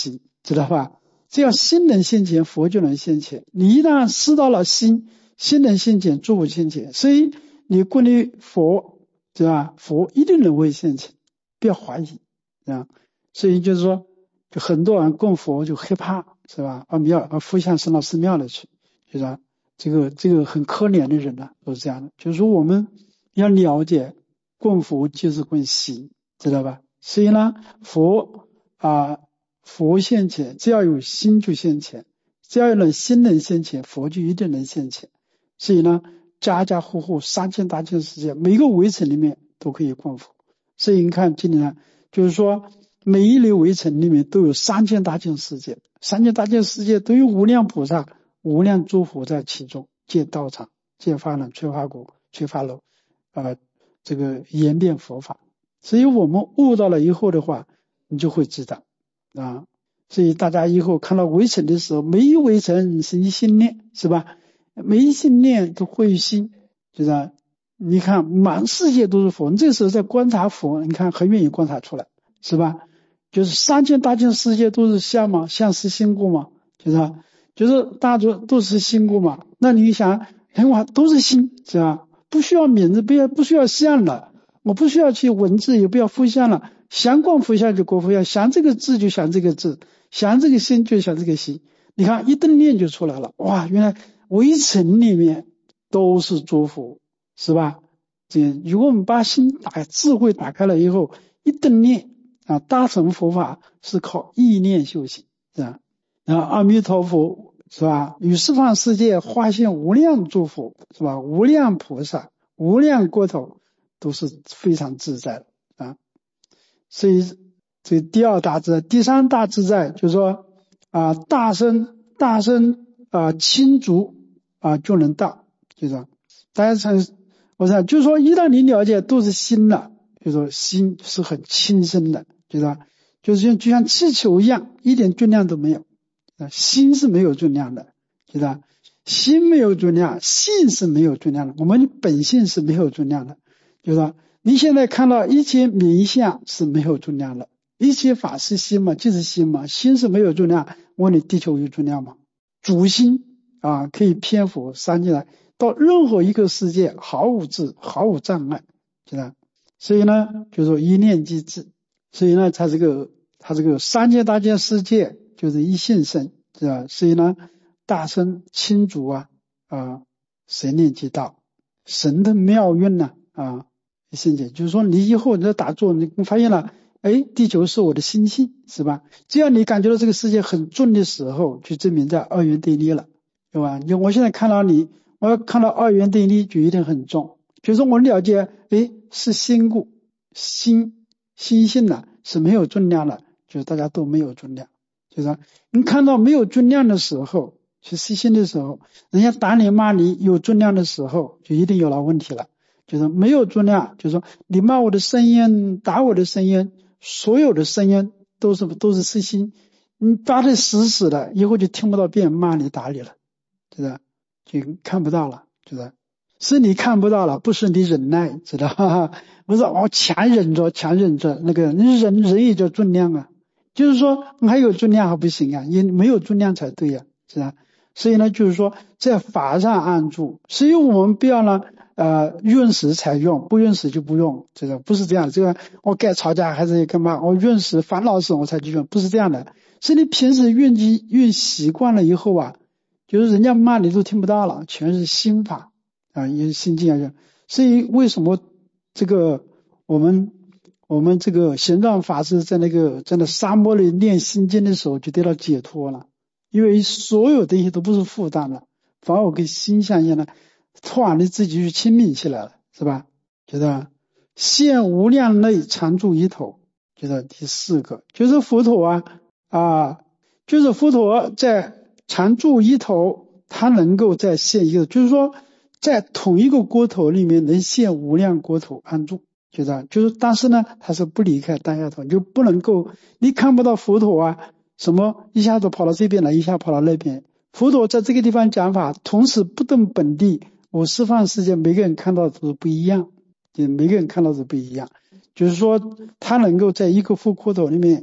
知道吧？只要心能现前，佛就能现前。你一旦知道了心能现前，诸佛现前，所以你皈依佛，对吧？佛一定能会现前，不要怀疑啊。所以就是说，就很多人供佛就害怕，是吧？佛像升到寺庙里去，就是吧？这个很可怜的人呢，都是这样的。就是说我们要了解，供佛就是供心，知道吧？所以呢，佛现前，只要有心就现前，只要有心能现前，佛就一定能现前。所以呢，家家户户3000大千世界，每个围城里面都可以供佛。所以你看这里呢，就是说每一类围城里面都有3000大千世界，3000大千世界都有无量菩萨、无量诸佛在其中，建道场、建法轮、摧法鼓、摧法楼，这个演变佛法。所以我们悟到了以后的话，你就会知道啊。所以大家以后看到围城的时候，每一围城是一心念，是吧？每一心念都会有心，就是你看满世界都是佛，你这时候在观察佛，你看很愿意观察出来，是吧？就是3000大千世界都是相嘛，相是心故嘛，就是大多都是心故嘛。那你想，都是心，是吧？不需要名字，不需要相了，我不需要去文字，也不要复相了，想观复相就观复相，想这个字就想这个字，想这个心就想这个心。你看一顿念就出来了，哇，原来围城里面都是诸佛，是吧？如果我们把心智慧打开了以后，一顿念啊，大乘佛法是靠意念修行，是吧？然后阿弥陀佛，是吧？与十方世界化现无量诸佛，是吧？无量菩萨、无量国土都是非常自在的啊。所以这第二大自在，第三大自在就是说大声亲足就能到，就是大家我想就是说，一旦你了解都是心了，就是说心是很轻声的，就像气球一样，一点重量都没有。心是没有重量的，就是心没有重量，性是没有重量的，我们的本性是没有重量的。就是你现在看到一切名相是没有重量的，一切法是心嘛，就是心嘛，心是没有重量。我问你，地球有重量吗？主心可以偏佛3进来到任何一个世界，毫无障碍，所以呢，就是说一念即至，所以呢，它这个3000大千世界就是一性身，是吧？所以呢，大声亲足神念即到，神的妙运呢现前，就是说你以后你在打坐，你发现了，地球是我的心性，是吧？只要你感觉到这个世界很重的时候，就证明在二元对立了，对吧？我现在看到你，我要看到二元对立就一定很重，就是我了解，是心故，心性呢是没有重量的，就是大家都没有重量，就是你看到没有重量的时候，去细心的时候，人家打你骂你有重量的时候，就一定有了问题了。就是没有重量，就是说你骂我的声音，打我的声音，所有的声音都是私心，你抓得死死的，以后就听不到别人骂你打你了，就看不到了，是你看不到了，不是你忍耐，知道哈？不是强忍着那个你忍也叫重量啊，就是说你还有重量还不行啊，你没有重量才对呀，是吧？所以呢，就是说在法上安住，所以我们不要呢运时才用，不运时就不用，不是这样。我该吵架还是干嘛？我运时烦恼时我才去用，不是这样的。是你平时运习惯了以后就是人家骂你都听不到了，全是心法也是心经啊。所以为什么这个我们这个玄奘法师在那沙漠里念心经的时候就得到解脱了，因为所有东西都不是负担了，反而我跟心相应了。突然你自己就亲密起来了，是吧？现无量类常住一头，第4个就是佛陀就是佛陀在常住一头，他能够再现一个，就是说在同一个国土里面能现无量国土安住，就是但是呢他是不离开当下头，就不能够你看不到佛陀什么一下子跑到这边来，一下跑到那边。佛陀在这个地方讲法，同时不登本地十方世界，每个人看到的都是不一样，每个人看到的不一样。就是说他能够在一个佛国土里面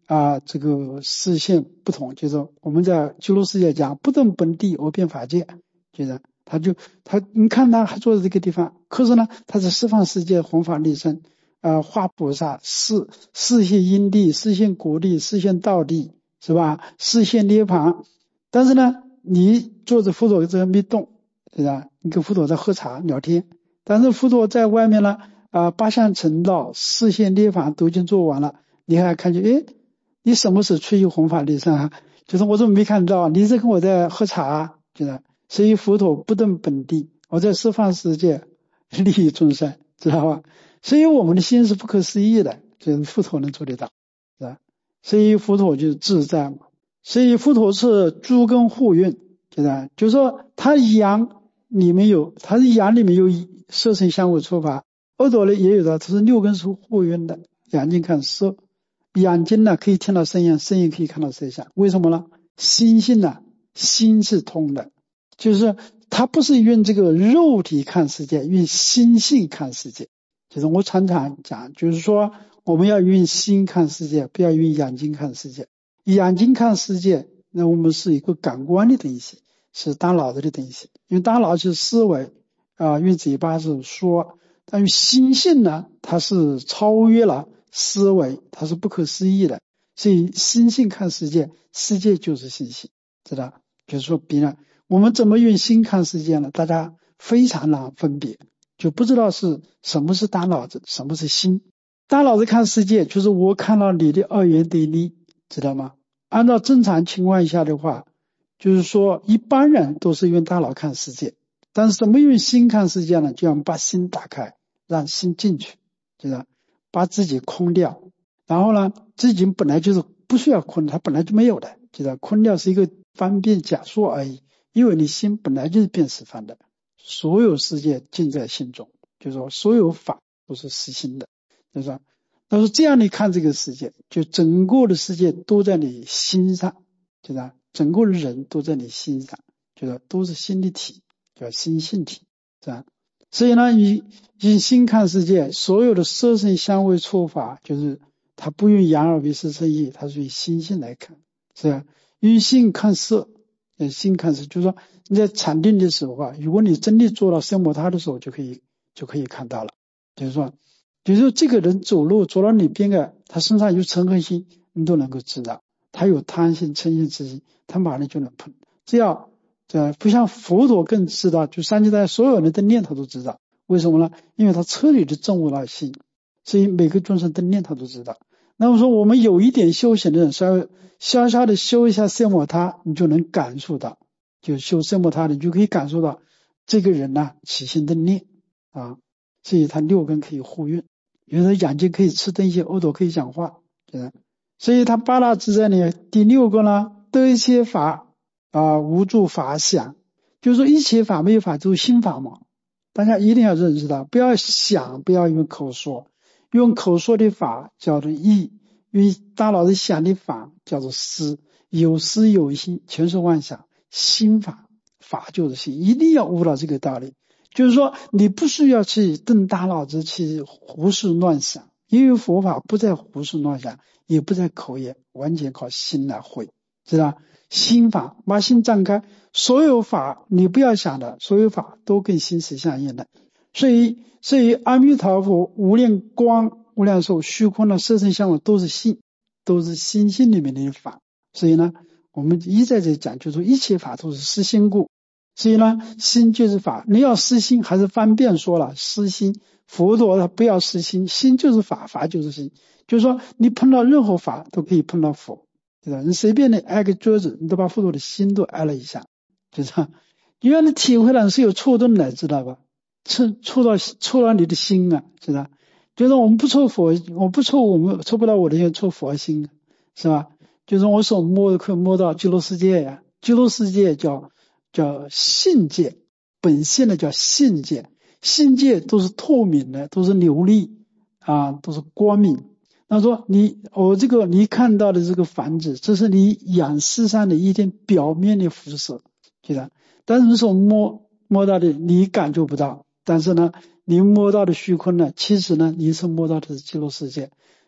这个视线不同，就是我们在极乐世界讲不登本地而变法界，就是你看他还坐在这个地方，可是呢他在十方世界弘法利生，化菩萨，视现因地，视现果地，视现道地，是吧？视现涅槃。但是呢你坐着佛陀这没动，对吧？你跟佛陀在喝茶聊天，但是佛陀在外面呢八相成道，视现涅槃都已经做完了，你还看见你什么时出于弘法利生啊？就是我怎么没看到？你在跟我在喝茶，就是所以佛陀不登本地，我在十方世界利益众生，知道吧？所以我们的心是不可思议的，就是佛陀能做得到，是吧？所以佛陀就是自在嘛。所以佛陀是诸根互运，就是说他眼里面有色声香味触法，耳朵里也有的，它是六根是互运的。眼睛看色，眼睛呢可以听到声音，声音可以看到色相，为什么呢？心性呢，心是通的，就是它不是用这个肉体看世界，用心性看世界。就是我常常讲，就是说我们要用心看世界，不要用眼睛看世界。眼睛看世界，那我们是一个感官的东西，是大脑子的东西，因为大脑是思维用嘴巴是说，但用心性呢，它是超越了思维，它是不可思议的。所以心性看世界，世界就是心性，知道？比如说别人我们怎么用心看世界呢？大家非常难分别，就不知道是什么是大脑子，什么是心。大脑子看世界就是我看到你的二元对立，知道吗？按照正常情况下的话，就是说一般人都是用大脑看世界，但是怎么用心看世界呢？就要把心打开，让心进去，就是把自己空掉。然后呢，自己本来就是不需要空，它本来就没有的，就是空掉是一个方便假说而已。因为你心本来就是变十方的，所有世界尽在心中，就是说所有法都是实心的，就是说但是这样你看这个世界，就整个的世界都在你心上，就是整个的人都在你心上，就是都是心的体，叫心性体，是吧？所以呢，你用心看世界，所有的色声香味触法，就是它不用眼耳鼻舌身意，它是用心性来看，是吧？用心看色，心看色，就是说你在禅定的时候如果你真的做到奢摩他的时候，就可以看到了，就是说这个人走路走到你边他身上有嗔恨心，你都能够知道，他有贪心嗔心痴心，他马上就能碰。这不像佛陀更知道，就三界大所有人的念头都知道，为什么呢？因为他彻底的证悟了心，所以每个众生的念头都知道。那么说我们有一点修行的人，稍微小小的修一下奢摩他，你就能感受到，就修奢摩他的你就可以感受到这个人起心动念所以他六根可以互运，有的眼睛可以吃东西，耳朵可以讲话，所以他八大自在呢，第六个呢，得一切法无住法想，就是说一切法没有法就是心法嘛，大家一定要认识到，不要想，不要用口说，用口说的法叫做意，用大脑子想的法叫做思，有思有心全是妄想，心法就是心，一定要悟到这个道理。就是说你不需要去动大脑子去胡思乱想，因为佛法不在胡思乱想，也不在口业，完全靠心来会，知道？心法把心张开，所有法你不要想的，所有法都跟心是相应的。所以阿弥陀佛无量光无量寿虚空的色声香味都是心，都是心性里面的法。所以呢我们一再在讲，就是说一切法都是实心故，所以呢心就是法，你要实心还是方便说了，实心佛陀他不要实心，心就是法，法就是心，就是说你碰到任何法都可以碰到佛，对吧？你随便的挨个桌子，你都把佛陀的心都挨了一下，就是因为你体会了是有触动的，知道吧？触到你的心是吧？就是我们不触佛，我们触不到我的心，触佛心，是吧？就是我所摸的可以摸到极乐世界极乐世界叫性界，本性的叫性界，性界都是透明的，都是琉璃都是光明。那说你看到的这个房子，这是你眼视上的一点表面的辐射，对吧？但是你所摸到的你感觉不到，但是呢你摸到的虚空呢，其实呢你是摸到的是极乐世界。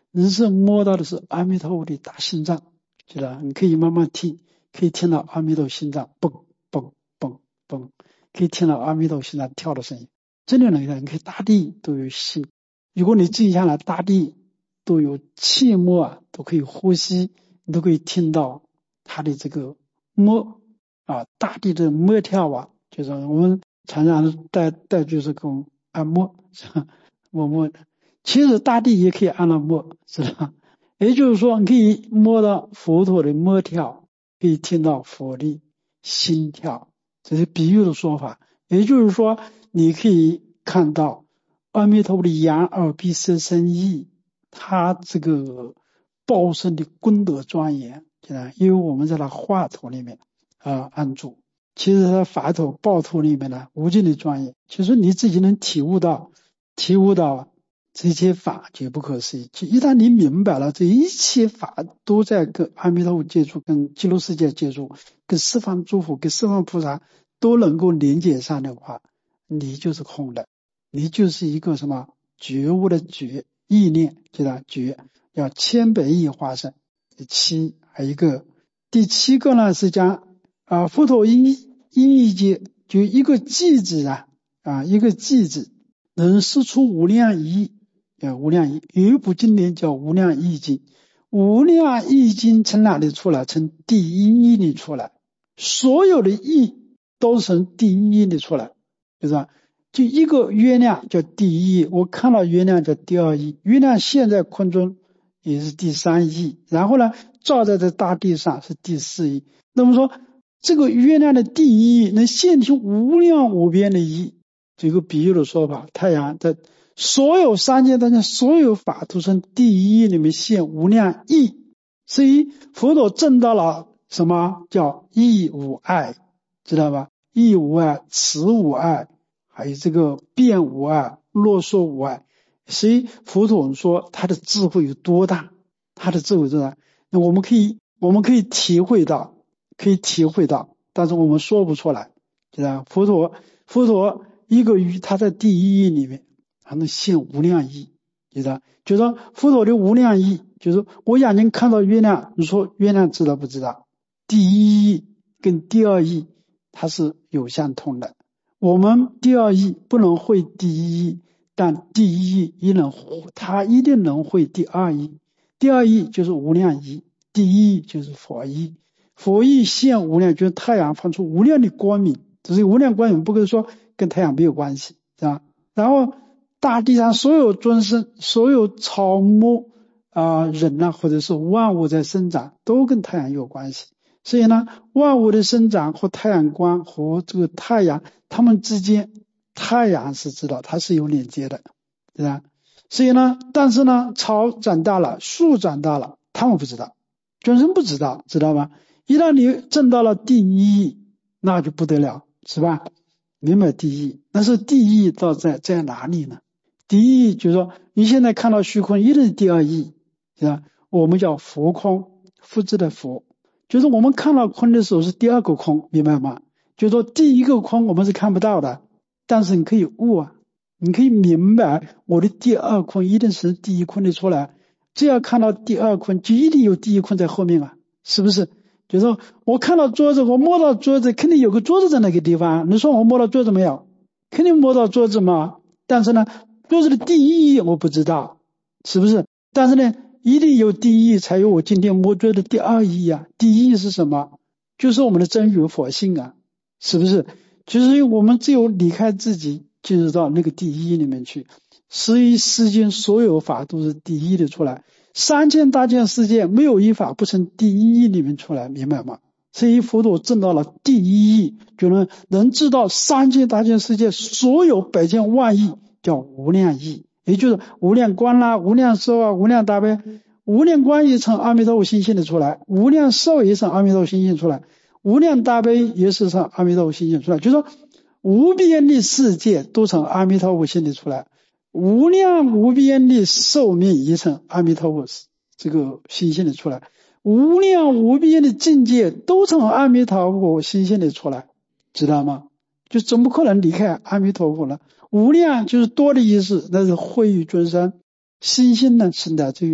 人是摸到的是阿弥陀佛的大心脏，知道？你可以慢慢听，可以听到阿弥陀心脏蹦蹦蹦蹦，可以听到阿弥陀心脏跳的声音。真的能你看大地都有心，如果你静下来，大地都有气脉啊，都可以呼吸，你都可以听到它的这个摸啊，大地的摸跳啊，就是我们常常带就是给我们按摩，是吧？摸摸的，其实大地也可以按了摸，是吧？也就是说，你可以摸到佛陀的摸跳，可以听到佛的心跳，这是比喻的说法。也就是说，你可以看到阿弥陀佛的眼耳鼻舌身意，他这个报身的功德庄严，因为我们在他话头里面安住，其实他法头报头里面呢无尽的庄严，其实你自己能体悟到这些法绝不可思议。就一旦你明白了这一切法都在跟阿弥陀佛接触，跟极乐世界接触，跟十方诸佛跟十方菩萨都能够连接上的话，你就是空的，你就是一个什么觉悟的觉，意念知道觉，要千百亿化身。还有一个第七个呢是讲佛陀一一界，就一个偈子一个偈子能释出无量义，无量义。有一部经典叫无量义经，无量义经从哪里出来？从第一义里出来，所有的义都是从第一义里出来，就是吧？就一个月亮叫第一义，我看到月亮叫第二义，月亮现在空中也是第三义，然后呢照在这大地上是第四义。那么说这个月亮的第一义能现出无量无边的义，这个比喻的说法，太阳在所有三界当中所有法都从第一义里面现无量义，所以佛陀证到了什么叫义无碍，知道吧？义无碍，慈无碍，还有这个辩无碍，啰嗦无碍。所以佛陀说他的智慧有多大，他的智慧多大，那我们可以体会到，但是我们说不出来，知道吧？佛陀一个语，他在第一义里面还能现无量义，知道？就是说佛陀的无量义，就是我眼睛看到月亮，你说月亮知道不知道？第一义跟第二义它是有相通的，我们第二义不能会第一义，但第一义它一定能会第二义。第二义就是无量义，第一义就是佛义。佛义现无量，就是太阳放出无量的光明，只是无量光明不可以说跟太阳没有关系，是吧？然后大地上所有众生，所有草木人或者是万物在生长都跟太阳有关系。所以呢，万物的生长和太阳光和这个太阳它们之间，太阳是知道它是有连接的，对吧？所以呢，但是呢，草长大了，树长大了，他们不知道，众生不知道，知道吗？一旦你证到了第一义，那就不得了，是吧？明白第一，但是第一义在哪里呢？第一义就是说，你现在看到虚空，一定是第二义，是吧？我们叫佛空，复制的佛，就是我们看到空的时候是第二个空，明白吗？就是说第一个空我们是看不到的，但是你可以悟你可以明白我的第二空一定是第一空的出来，只要看到第二空就一定有第一空在后面是不是？就是说我看到桌子，我摸到桌子，肯定有个桌子在那个地方，你说我摸到桌子没有？肯定摸到桌子嘛，但是呢桌子的第一义我不知道，是不是？但是呢一定有第一义才有我今天摸桌的第二义第一义是什么？就是我们的真如佛性是不是？就是我们只有离开自己进入到那个第一义里面去，世间所有法都是第一的出来，3000大千世界没有一法不从第一义里面出来，明白吗？所以佛陀证到了第一义，就能知道3000大千世界所有百千万亿，叫无量义，也就是无量光无量寿无量大悲。无量光也从阿弥陀佛心现的出来，无量寿也从阿弥陀佛心现出来，无量大悲也是从阿弥陀佛心现出来，就是说无边的世界都从阿弥陀佛心里出来，无量无边的寿命也从阿弥陀佛这个心现里出来，无量无边的境界都从阿弥陀佛心现里出来，知道吗？就怎么可能离开阿弥陀佛呢？无量就是多的意思，那是慧与众生心性呢生在这个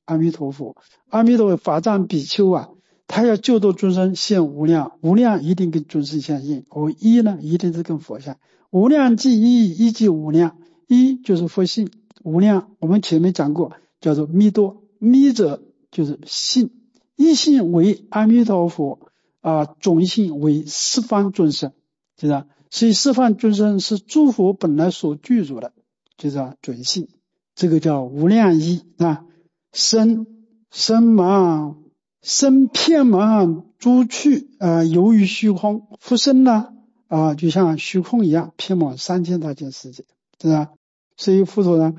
阿弥陀佛。阿弥陀佛法藏比丘啊，他要救度众生现无量，无量一定跟众生相应，而一呢一定是跟佛相。无量即一，一即无量，一就是佛性，无量我们前面讲过叫做弥多，弥者就是性，一性为阿弥陀佛种性为十方众生，知道？所以十方众生是诸佛本来所具足的，就叫准性，这个叫无量一啊。身盲片盲诸趣游于虚空，复身呢就像虚空一样，遍满3000大千世界，知道？所以佛陀呢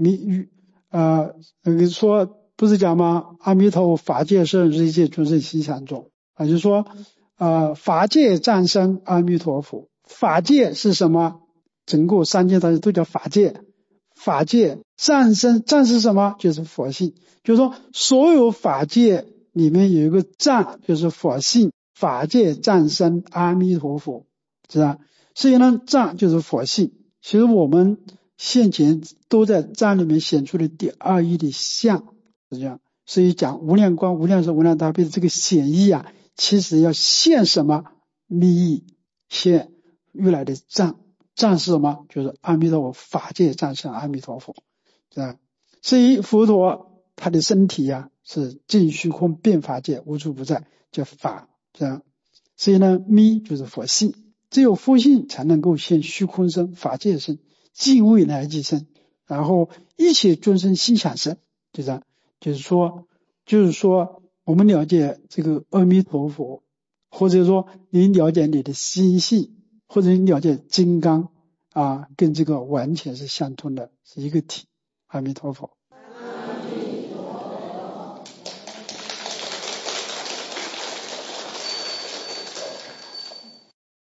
说不是讲吗？阿弥陀佛法界圣，一切众生心想中就是说法界战胜阿弥陀佛。法界是什么？整个3000大千都叫法界。法界战胜什么？就是佛性。就是说所有法界里面有一个战，就是佛性。法界战胜阿弥陀佛，知道？所以呢，战就是佛性。其实我们现前都在战里面显出的第二义的相，是这样。所以讲无量光、无量寿、无量大悲的这个显义啊，其实要现什么？密意，现如来的战是什么？就是阿弥陀佛法界战胜阿弥陀佛，是吧？所以佛陀他的身体是尽虚空遍法界，无处不在，叫法，这样。所以呢，密就是佛性，只有佛性才能够现虚空身、法界身、尽未来际身，然后一切众生心想身，就这样。就是说我们了解这个阿弥陀佛，或者说你了解你的心性，或者你了解金刚跟这个完全是相通的，是一个体。阿弥陀佛。